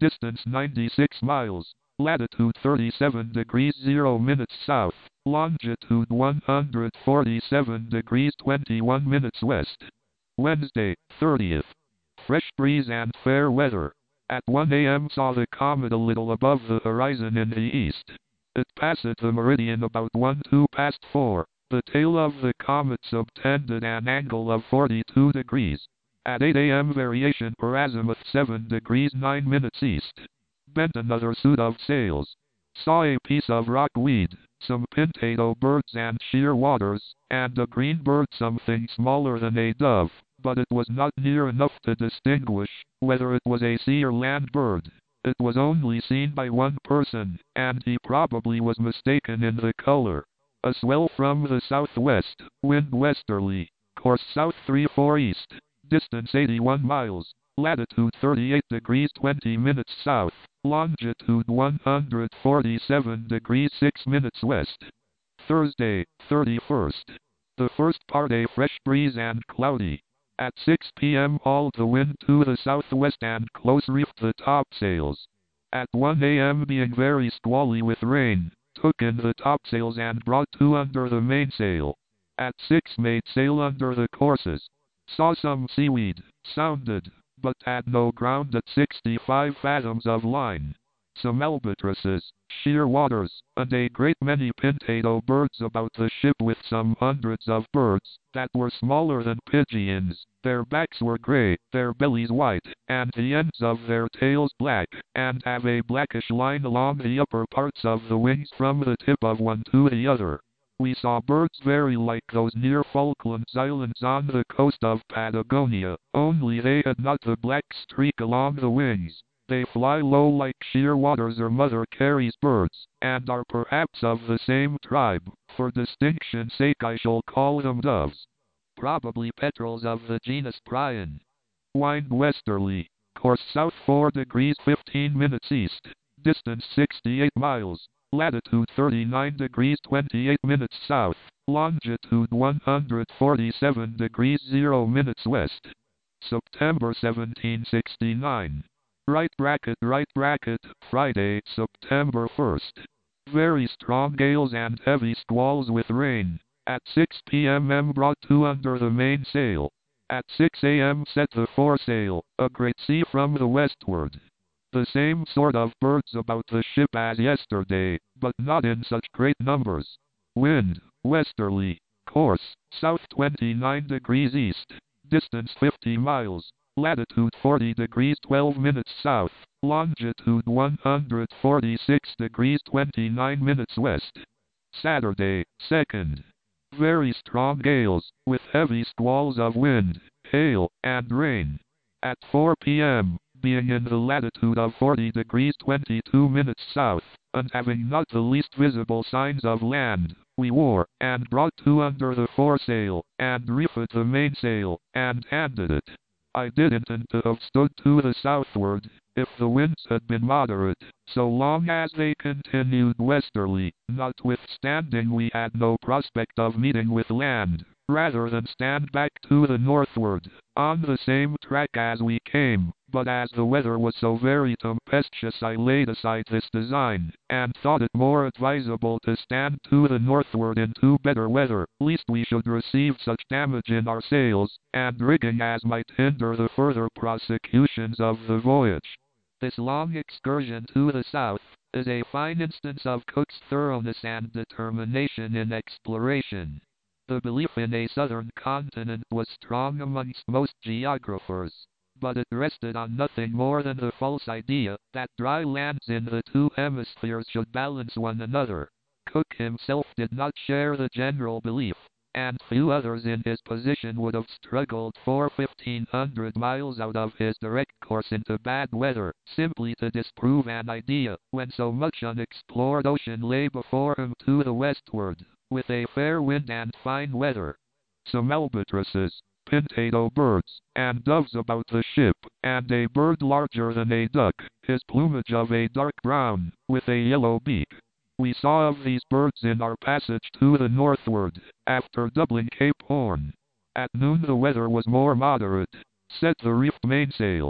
distance ninety-six miles, latitude thirty-seven degrees zero minutes south, longitude one hundred forty-seven degrees twenty-one minutes west. Wednesday, thirtieth. Fresh breeze and fair weather. At one a m saw the comet a little above the horizon in the east. It passed the meridian about one two past four. The tail of the comet subtended an angle of forty-two degrees. At eight a m variation per azimuth seven degrees nine minutes east. Bent another suit of sails. Saw a piece of rockweed, some pintail birds and shearwaters, and a green bird something smaller than a dove, but it was not near enough to distinguish whether it was a sea or land bird. It was only seen by one person, and he probably was mistaken in the color. A swell from the southwest, wind westerly, course south three four east, distance eighty-one miles, latitude thirty-eight degrees twenty minutes south, longitude one hundred forty-seven degrees six minutes west. Thursday, thirty-first. The first part a fresh breeze and cloudy. At six p m hauled the wind to the southwest and close reefed the topsails. At one a m being very squally with rain, took in the topsails and brought to under the mainsail. At six made sail under the courses. Saw some seaweed, sounded, but had no ground at sixty-five fathoms of line. Some albatrosses, shearwaters, and a great many pintail birds about the ship with some hundreds of birds that were smaller than pigeons. Their backs were grey, their bellies white, and the ends of their tails black, and have a blackish line along the upper parts of the wings from the tip of one to the other. We saw birds very like those near Falklands Islands on the coast of Patagonia, only they had not the black streak along the wings. They fly low like shearwaters or Mother Carey's birds, and are perhaps of the same tribe. For distinction's sake I shall call them doves. Probably petrels of the genus Prion. Wind westerly, course south four degrees fifteen minutes east, distance sixty-eight miles, latitude thirty-nine degrees twenty-eight minutes south, longitude one hundred forty-seven degrees zero minutes west. September seventeen sixty-nine. Right bracket, right bracket, Friday, September first. Very strong gales and heavy squalls with rain. At six p m brought to under the mainsail. At six a m set the foresail, a great sea from the westward. The same sort of birds about the ship as yesterday, but not in such great numbers. Wind, westerly, course, south twenty-nine degrees east, distance fifty miles. Latitude forty degrees twelve minutes south, longitude one hundred forty-six degrees twenty-nine minutes west. Saturday, second. Very strong gales, with heavy squalls of wind, hail, and rain. At four p m, being in the latitude of forty degrees twenty-two minutes south, and having not the least visible signs of land, we wore, and brought to under the foresail, and reefed the mainsail, and handed it. I didn't and to have stood to the southward, if the winds had been moderate, so long as they continued westerly, notwithstanding we had no prospect of meeting with land, rather than stand back to the northward, on the same track as we came. But as the weather was so very tempestuous I laid aside this design, and thought it more advisable to stand to the northward into better weather, lest we should receive such damage in our sails and rigging as might hinder the further prosecutions of the voyage. This long excursion to the south is a fine instance of Cook's thoroughness and determination in exploration. The belief in a southern continent was strong amongst most geographers, but it rested on nothing more than the false idea that dry lands in the two hemispheres should balance one another. Cook himself did not share the general belief, and few others in his position would have struggled for fifteen hundred miles out of his direct course into bad weather, simply to disprove an idea, when so much unexplored ocean lay before him to the westward, with a fair wind and fine weather. Some albatrosses, pintail birds, and doves about the ship, and a bird larger than a duck, his plumage of a dark brown, with a yellow beak. We saw of these birds in our passage to the northward, after doubling Cape Horn. At noon the weather was more moderate. Set the reefed mainsail.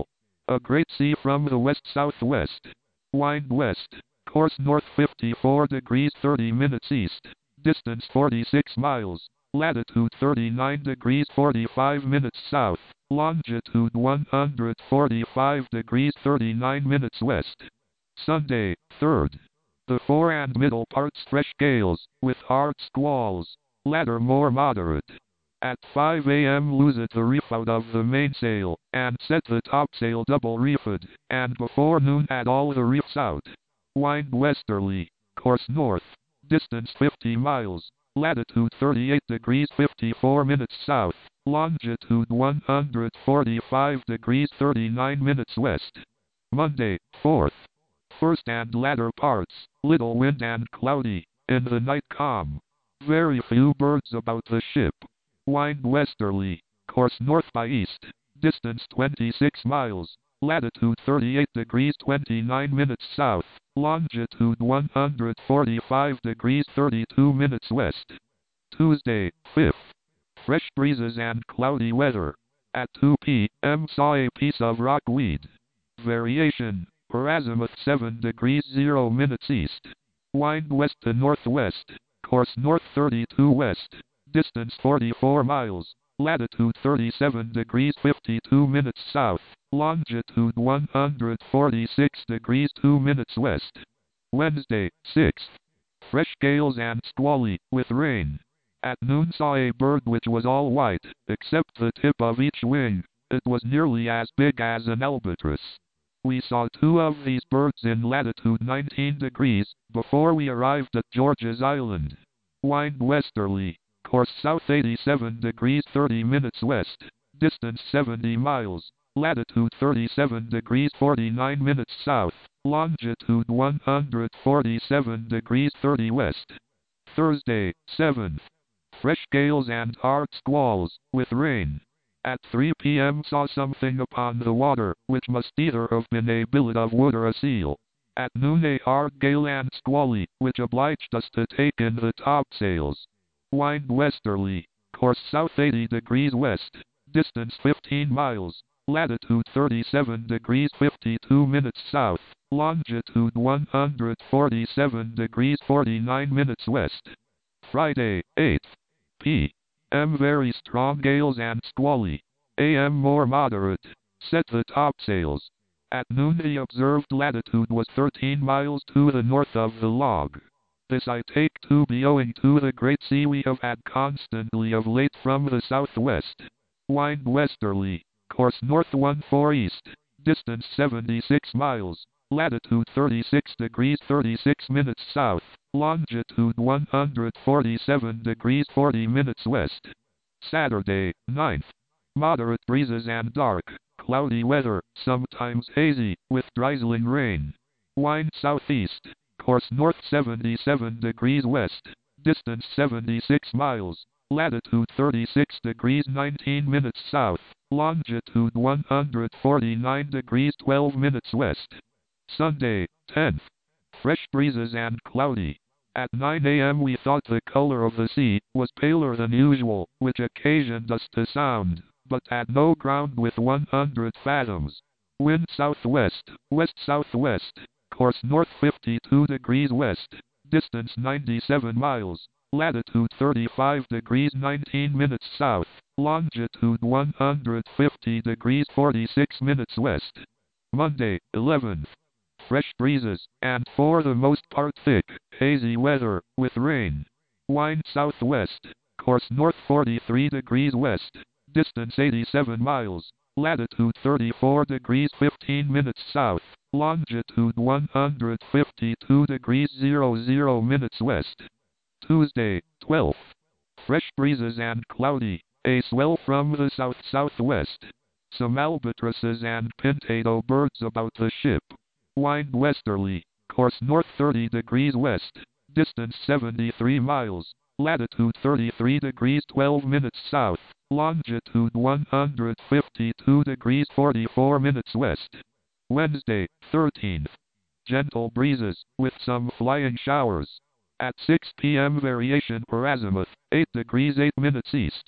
A great sea from the west-southwest. Wind west. Course north fifty-four degrees thirty minutes east. Distance forty-six miles. Latitude thirty-nine degrees forty-five minutes south. Longitude one hundred forty-five degrees thirty-nine minutes west. Sunday, third. The fore and middle parts fresh gales, with hard squalls. Latter more moderate. At five a m loose it the reef out of the mainsail, and set the topsail double reefed, and before noon add all the reefs out. Wind westerly. Course north. Distance fifty miles. Latitude thirty-eight degrees fifty-four minutes south. Longitude one hundred forty-five degrees thirty-nine minutes west. Monday, fourth. First and latter parts, little wind and cloudy. In the night calm. Very few birds about the ship. Wind westerly. Course north by east. Distance twenty-six miles. Latitude thirty-eight degrees twenty-nine minutes south. Longitude one hundred forty-five degrees thirty-two minutes west. Tuesday, fifth. Fresh breezes and cloudy weather. At two p m saw a piece of rockweed. Variation. Per azimuth seven degrees zero minutes east. Wind west to northwest. Course north thirty-two west. Distance forty-four miles. Latitude thirty-seven degrees fifty-two minutes south. Longitude one hundred forty-six degrees two minutes west. Wednesday, sixth. Fresh gales and squally, with rain. At noon saw a bird which was all white, except the tip of each wing. It was nearly as big as an albatross. We saw two of these birds in latitude nineteen degrees, before we arrived at George's Island. Wind westerly. Course south eighty-seven degrees thirty minutes west. Distance seventy miles. Latitude thirty-seven degrees forty-nine minutes south. Longitude one hundred forty-seven degrees thirty west. Thursday, seventh. Fresh gales and hard squalls, with rain. At three p m saw something upon the water, which must either have been a billet of wood or a seal. At noon a hard gale and squally, which obliged us to take in the topsails. Wind westerly. Course south eighty degrees west. Distance fifteen miles. Latitude thirty-seven degrees fifty-two minutes south. Longitude one hundred forty-seven degrees forty-nine minutes west. Friday, eighth. p m very strong gales and squally. A m more moderate. Set the topsails. At noon the observed latitude was thirteen miles to the north of the log. This I take to be owing to the great sea we have had constantly of late from the southwest. Wind westerly. Course north one four east. Distance seventy-six miles. Latitude thirty-six degrees thirty-six minutes south. Longitude one hundred forty-seven degrees forty minutes west. Saturday, ninth. Moderate breezes and dark, cloudy weather, sometimes hazy, with drizzling rain. Wind southeast. Course north seventy-seven degrees west. Distance seventy-six miles. Latitude thirty-six degrees nineteen minutes south. Longitude one hundred forty-nine degrees twelve minutes west. Sunday, tenth. Fresh breezes and cloudy. At nine a m we thought the color of the sea was paler than usual, which occasioned us to sound, but had no ground with one hundred fathoms. Wind southwest, west-southwest. Course north fifty-two degrees west. Distance ninety-seven miles. Latitude thirty-five degrees nineteen minutes south. Longitude one hundred fifty degrees forty-six minutes west. Monday, eleventh. Fresh breezes, and for the most part thick, hazy weather, with rain. Wind southwest. Course north forty-three degrees west. Distance eighty-seven miles. Latitude thirty-four degrees fifteen minutes south. Longitude one hundred fifty-two degrees zero zero minutes west. Tuesday, twelfth. Fresh breezes and cloudy. A swell from the south-southwest. Some albatrosses and pintail birds about the ship. Wind westerly. Course north thirty degrees west. Distance seventy-three miles. Latitude thirty-three degrees twelve minutes south. Longitude one hundred fifty-two degrees forty-four minutes west. Wednesday, thirteenth. Gentle breezes, with some flying showers. At six p m variation per azimuth, eight degrees eight minutes east.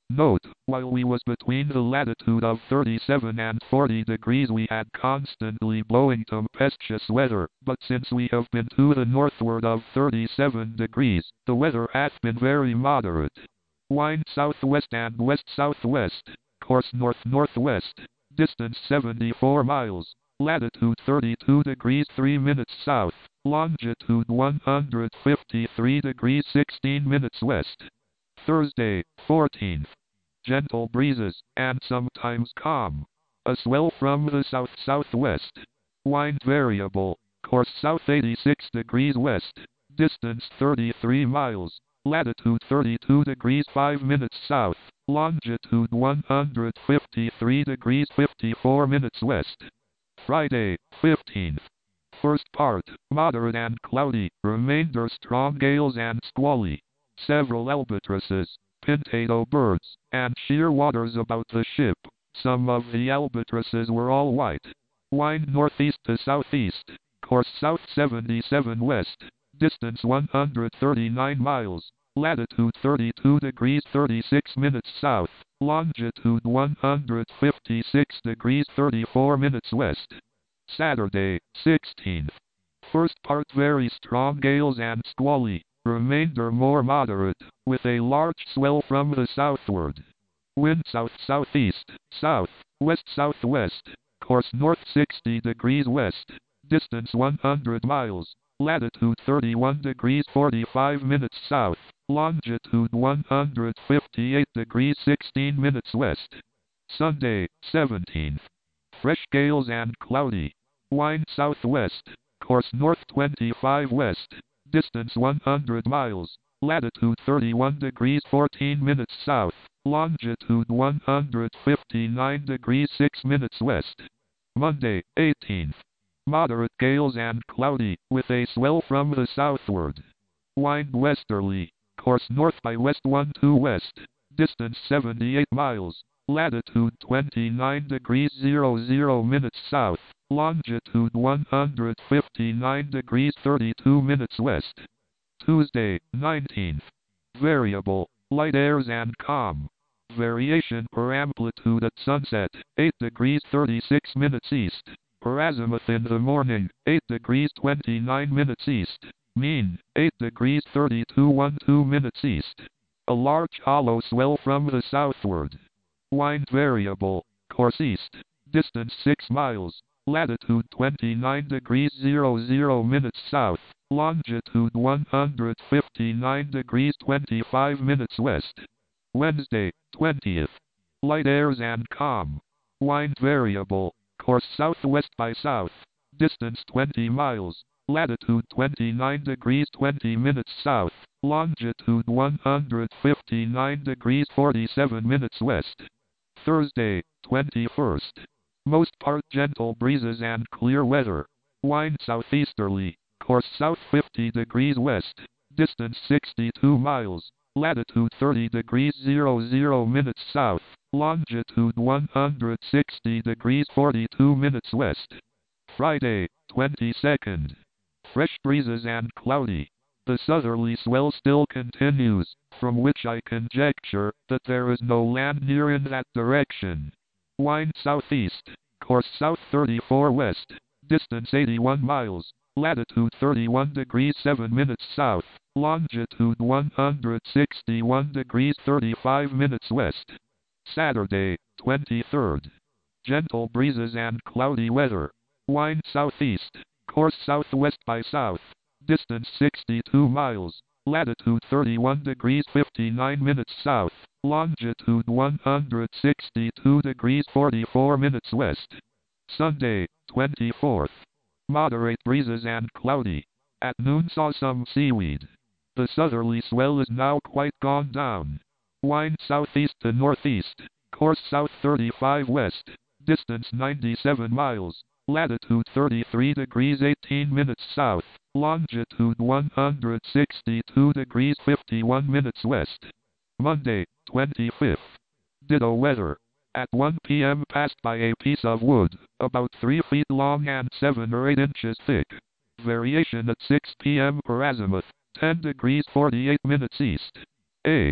Note, while we was between the latitude of thirty-seven and forty degrees we had constantly blowing tempestuous weather, but since we have been to the northward of thirty-seven degrees, the weather hath been very moderate. Wind southwest and west-southwest, course north-northwest, distance seventy-four miles, latitude thirty-two degrees three minutes south, longitude one hundred fifty-three degrees sixteen minutes west. Thursday, fourteenth. Gentle breezes, and sometimes calm. A swell from the south-southwest. Wind variable, course south eighty-six degrees west, distance thirty-three miles, latitude thirty-two degrees five minutes south, longitude one hundred fifty-three degrees fifty-four minutes west. Friday, fifteenth. First part, moderate and cloudy, remainder strong gales and squally. Several albatrosses, pintail birds, and sheer waters about the ship. Some of the albatrosses were all white. Wind northeast to southeast, course south seventy-seven west, distance one hundred thirty-nine miles, latitude thirty-two degrees thirty-six minutes south, longitude one hundred fifty-six degrees thirty-four minutes west. Saturday, sixteenth. First part very strong gales and squally, remainder more moderate, with a large swell from the southward. Wind south-southeast, south, west-southwest, course north sixty degrees west, distance one hundred miles, latitude thirty-one degrees forty-five minutes south, longitude one hundred fifty-eight degrees sixteen minutes west. Sunday, seventeenth. Fresh gales and cloudy. Wind southwest, course north twenty-five west, distance one hundred miles, latitude thirty-one degrees fourteen minutes south, longitude one hundred fifty-nine degrees six minutes west. Monday, eighteenth. Moderate gales and cloudy, with a swell from the southward. Wind westerly, course north by west twelve west, distance seventy-eight miles, latitude twenty-nine degrees zero zero minutes south, longitude one hundred fifty-nine degrees thirty-two minutes west. Tuesday, nineteenth. Variable, light airs and calm. Variation per amplitude at sunset, eight degrees thirty-six minutes east. Per azimuth in the morning, eight degrees twenty-nine minutes east. Mean, eight degrees thirty-two twelve minutes east. A large hollow swell from the southward. Wind variable, course east, distance six miles, latitude twenty-nine degrees zero zero minutes south, longitude one hundred fifty-nine degrees twenty-five minutes west. Wednesday, twentieth. Light airs and calm. Wind variable, course southwest by south, distance twenty miles, latitude twenty-nine degrees twenty minutes south, longitude one hundred fifty-nine degrees forty-seven minutes west. Thursday, twenty-first. Most part gentle breezes and clear weather. Wind southeasterly, course south fifty degrees west, distance sixty-two miles, latitude thirty degrees zero zero minutes south, longitude one hundred sixty degrees forty-two minutes west. Friday, twenty-second. Fresh breezes and cloudy. The southerly swell still continues, from which I conjecture that there is no land near in that direction. Wind southeast, course south thirty-four west, distance eighty-one miles, latitude thirty-one degrees seven minutes south, longitude one hundred sixty-one degrees thirty-five minutes west. Saturday, twenty-third. Gentle breezes and cloudy weather. Wind southeast, course southwest by south, distance sixty-two miles, latitude thirty-one degrees fifty-nine minutes south, longitude one hundred sixty-two degrees forty-four minutes west. Sunday, twenty-fourth. Moderate breezes and cloudy. At noon saw some seaweed. The southerly swell is now quite gone down. Wind southeast to northeast, course south thirty-five west, distance ninety-seven miles, latitude thirty-three degrees eighteen minutes south, longitude one hundred sixty-two degrees fifty-one minutes west. Monday, twenty-fifth. Ditto weather. At one p.m. passed by a piece of wood, about three feet long and seven or eight inches thick. Variation at six p.m. per azimuth, ten degrees forty-eight minutes east. A.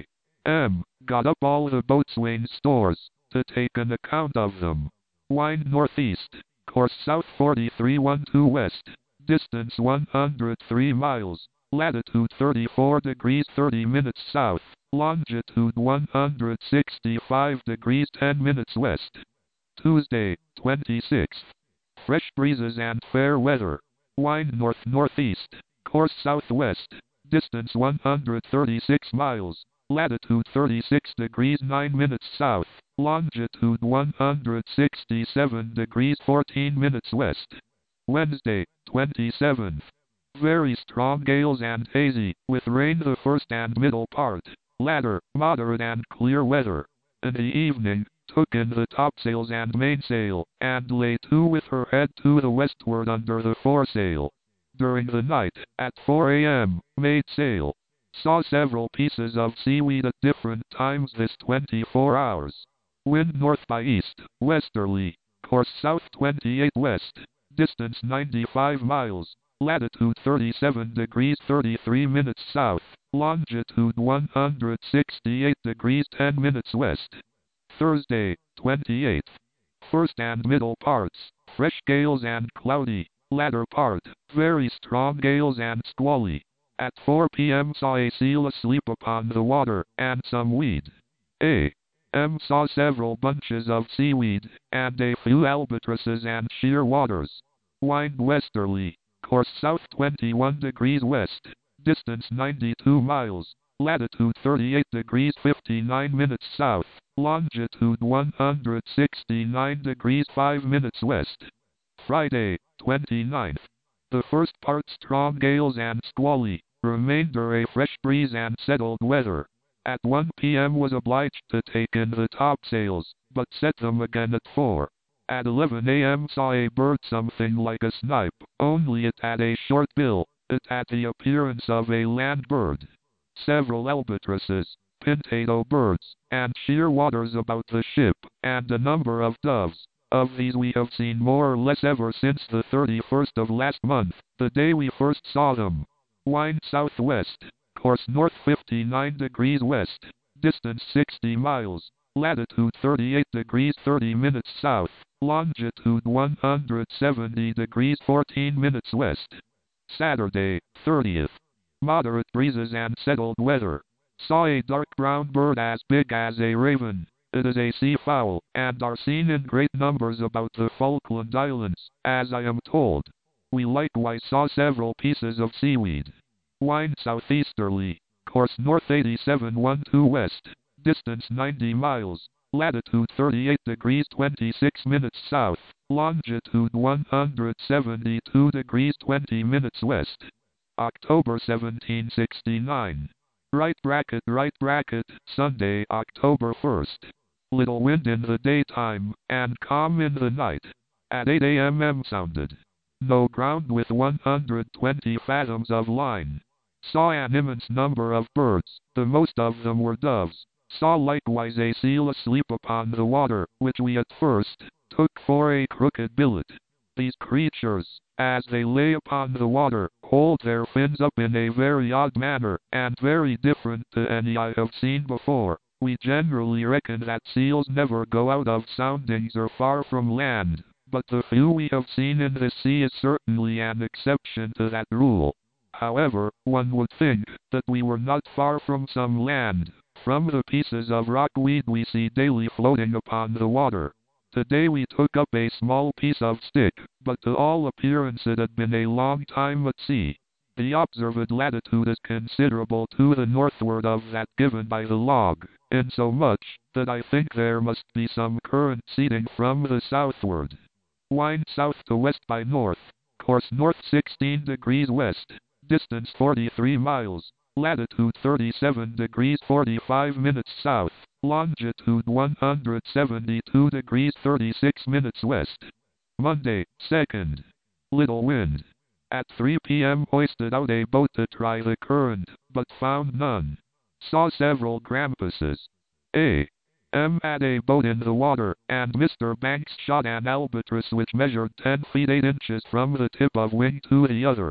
M. Got up all the boatswain's stores, to take an account of them. Wind northeast, course south forty-three twelve west, distance one hundred three miles, latitude thirty-four degrees thirty minutes south, longitude one hundred sixty-five degrees ten minutes west. Tuesday, twenty-sixth. Fresh breezes and fair weather. Wind north-northeast, course southwest, distance one hundred thirty-six miles, latitude thirty-six degrees nine minutes south, longitude one hundred sixty-seven degrees fourteen minutes west. Wednesday, twenty-seventh. Very strong gales and hazy, with rain the first and middle part, latter, moderate and clear weather. In the evening, took in the topsails and mainsail, and lay to with her head to the westward under the foresail. During the night, at four a.m., made sail. Saw several pieces of seaweed at different times this twenty-four hours. Wind north by east, westerly, course south twenty-eight west, distance ninety-five miles, latitude thirty-seven degrees thirty-three minutes south, longitude one hundred sixty-eight degrees ten minutes west. Thursday, twenty-eighth. First and middle parts, fresh gales and cloudy, latter part, very strong gales and squally. At four p.m. saw a seal asleep upon the water, and some weed. A. M. saw several bunches of seaweed, and a few albatrosses and sheer waters. Wind westerly, course south twenty-one degrees west, distance ninety-two miles, latitude thirty-eight degrees fifty-nine minutes south, longitude one hundred sixty-nine degrees five minutes west. Friday, twenty-ninth. The first part strong gales and squally, remainder a fresh breeze and settled weather. At one p.m. was obliged to take in the topsails, but set them again at four. At eleven a.m. saw a bird something like a snipe, only it had a short bill. It had the appearance of a land bird. Several albatrosses, pintail birds, and sheer waters about the ship, and a number of doves. Of these we have seen more or less ever since the thirty-first of last month, the day we first saw them. Wind southwest, course north fifty-nine degrees west, distance sixty miles, latitude thirty-eight degrees thirty minutes south, longitude one hundred seventy degrees fourteen minutes west. Saturday, thirtieth. Moderate breezes and settled weather. Saw a dark brown bird as big as a raven. It is a seafowl, and are seen in great numbers about the Falkland Islands, as I am told. We likewise saw several pieces of seaweed. Wind southeasterly, course north eighty-seven twelve west, distance ninety miles, latitude thirty-eight degrees twenty-six minutes south, longitude one hundred seventy-two degrees twenty minutes west. October seventeen sixty-nine. Right bracket, right bracket, Sunday, October first. Little wind in the daytime, and calm in the night. At eight a.m. M sounded. No ground with one hundred twenty fathoms of line. Saw an immense number of birds, the most of them were doves. Saw likewise a seal asleep upon the water, which we at first took for a crooked billet. These creatures, as they lay upon the water, hold their fins up in a very odd manner, and very different to any I have seen before. We generally reckon that seals never go out of soundings or far from land, but the few we have seen in the sea is certainly an exception to that rule. However, one would think that we were not far from some land, from the pieces of rockweed we see daily floating upon the water. Today we took up a small piece of stick, but to all appearance it had been a long time at sea. The observed latitude is considerable to the northward of that given by the log, insomuch that I think there must be some current seating from the southward. Wind south to west by north, course north sixteen degrees west, distance forty-three miles, latitude thirty-seven degrees forty-five minutes south, longitude one hundred seventy-two degrees thirty-six minutes west. Monday, second. Little wind. At three p.m. hoisted out a boat to try the current, but found none. Saw several grampuses. A. M had a boat in the water, and Mister Banks shot an albatross which measured ten feet eight inches from the tip of wing to the other.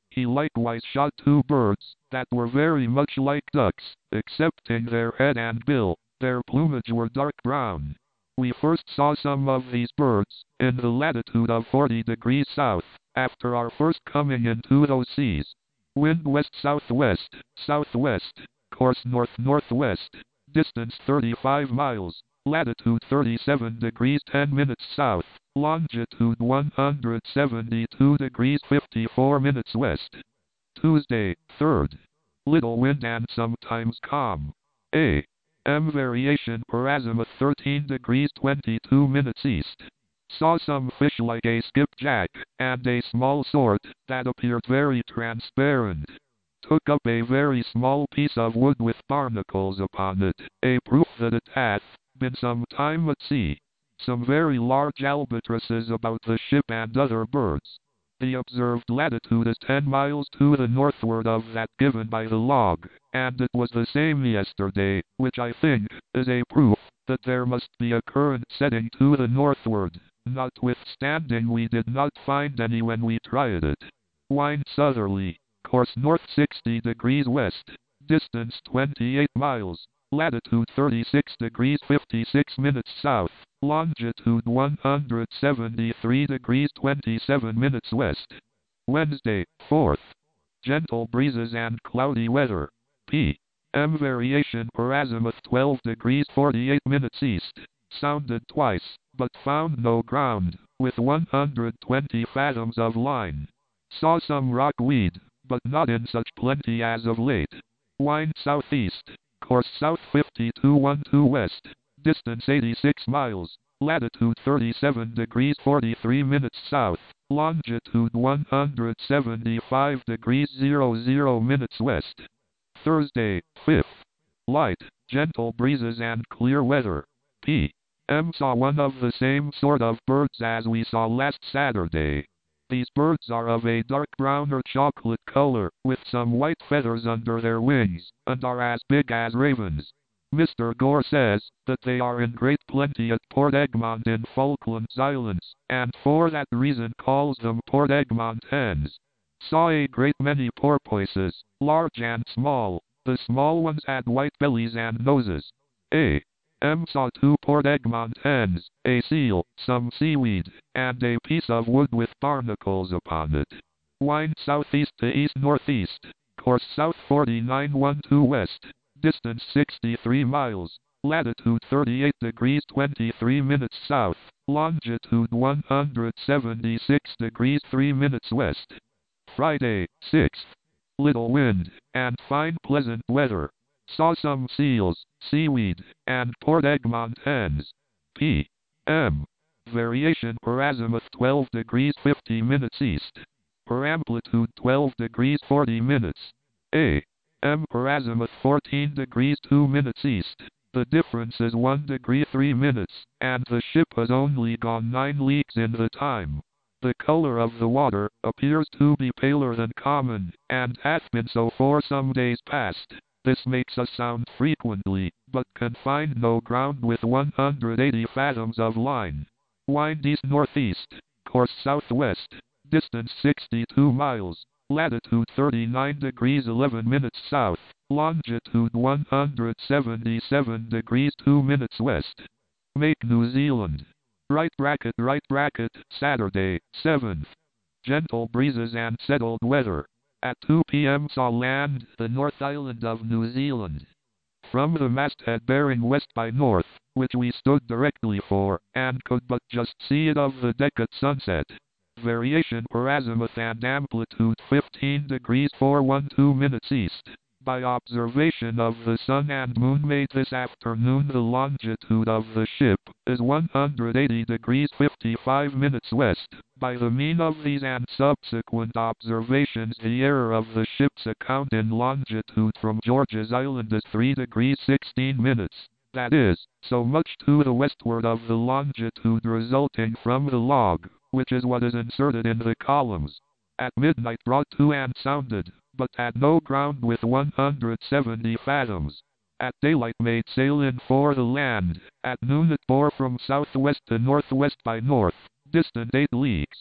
He likewise shot two birds that were very much like ducks, excepting their head and bill. Their plumage were dark brown. We first saw some of these birds in the latitude of forty degrees south, after our first coming into those seas. Wind west-southwest, southwest, course north-northwest, distance thirty-five miles, latitude thirty-seven degrees ten minutes south, longitude one hundred seventy-two degrees fifty-four minutes west. Tuesday, third. Little wind and sometimes calm. A. M variation per azimuth thirteen degrees twenty-two minutes east. Saw some fish like a skipjack, and a small sort that appeared very transparent. Took up a very small piece of wood with barnacles upon it, a proof that it hath been some time at sea. Some very large albatrosses about the ship and other birds. The observed latitude is ten miles to the northward of that given by the log, and it was the same yesterday, which I think is a proof that there must be a current setting to the northward, notwithstanding we did not find any when we tried it. Wind southerly, course north sixty degrees west, distance twenty-eight miles, latitude thirty-six degrees fifty-six minutes south, longitude one hundred seventy-three degrees twenty-seven minutes west. Wednesday, fourth. Gentle breezes and cloudy weather. P. M variation per azimuth twelve degrees forty-eight minutes east. Sounded twice, but found no ground, with one hundred twenty fathoms of line. Saw some rockweed, but not in such plenty as of late. Wind southeast, course south fifty-two twelve west, distance eighty-six miles, latitude thirty-seven degrees forty-three minutes south, longitude one hundred seventy-five degrees zero zero minutes west. Thursday, fifth. Light, gentle breezes and clear weather. P. M saw one of the same sort of birds as we saw last Saturday. These birds are of a dark brown or chocolate color, with some white feathers under their wings, and are as big as ravens. Mister Gore says that they are in great plenty at Port Egmont in Falklands Islands, and for that reason calls them Port Egmont hens. Saw a great many porpoises, large and small. The small ones had white bellies and noses. A. M saw two Port Egmont hens, a seal, some seaweed, and a piece of wood with barnacles upon it. Wind southeast to east-northeast, course south forty-nine twelve west, distance sixty-three miles, latitude thirty-eight degrees twenty-three minutes south, longitude one hundred seventy-six degrees three minutes west. Friday, sixth. Little wind, and fine pleasant weather. Saw some seals, seaweed, and Port Egmont hens. P. M. Variation per azimuth twelve degrees fifty minutes east. Per amplitude twelve degrees forty minutes. A. M per azimuth fourteen degrees two minutes east. The difference is one degree three minutes, and the ship has only gone nine leagues in the time. The color of the water appears to be paler than common, and hath been so for some days past. This makes us sound frequently, but can find no ground with one hundred eighty fathoms of line. Wind east-northeast, course southwest, distance sixty-two miles, latitude thirty-nine degrees eleven minutes south, longitude one hundred seventy-seven degrees two minutes west. Make New Zealand. Right bracket right bracket, Saturday, seventh. Gentle breezes and settled weather. At two p m saw land, the North Island of New Zealand. From the masthead bearing west by north, which we stood directly for, and could but just see it of the deck at sunset. Variation per azimuth and amplitude fifteen degrees four twelve minutes east. By observation of the sun and moon made this afternoon, the longitude of the ship is one hundred eighty degrees fifty-five minutes west. By the mean of these and subsequent observations, the error of the ship's account in longitude from George's Island is three degrees sixteen minutes. That is, so much to the westward of the longitude resulting from the log, which is what is inserted in the columns. At midnight brought to and sounded, but had no ground with one hundred seventy fathoms. At daylight made sail in for the land. At noon it bore from southwest to northwest by north, distant eight leagues.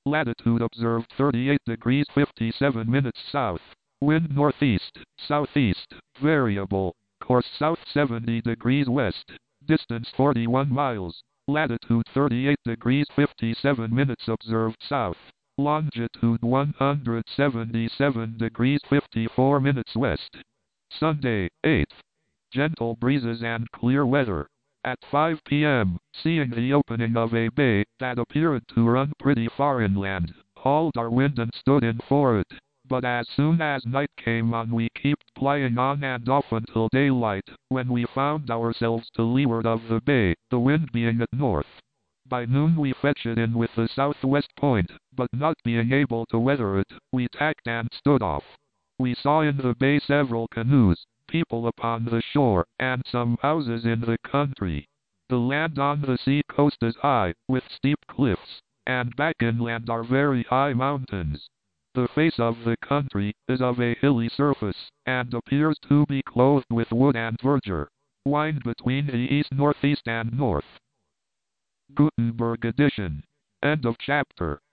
Latitude observed thirty-eight degrees fifty-seven minutes south. Wind northeast, southeast, variable. Course south seventy degrees west. Distance forty-one miles. Latitude thirty-eight degrees fifty-seven minutes observed south. Longitude one hundred seventy-seven degrees fifty-four minutes west. Sunday, eighth. Gentle breezes and clear weather. At five p m, seeing the opening of a bay that appeared to run pretty far inland, hauled our wind and stood in for it. But as soon as night came on we kept plying on and off until daylight, when we found ourselves to leeward of the bay, the wind being at north. By noon we fetched it in with the southwest point, but not being able to weather it, we tacked and stood off. We saw in the bay several canoes, people upon the shore, and some houses in the country. The land on the sea coast is high, with steep cliffs, and back inland are very high mountains. The face of the country is of a hilly surface, and appears to be clothed with wood and verdure. Wind between the east, northeast, and north. Gutenberg edition. End of chapter.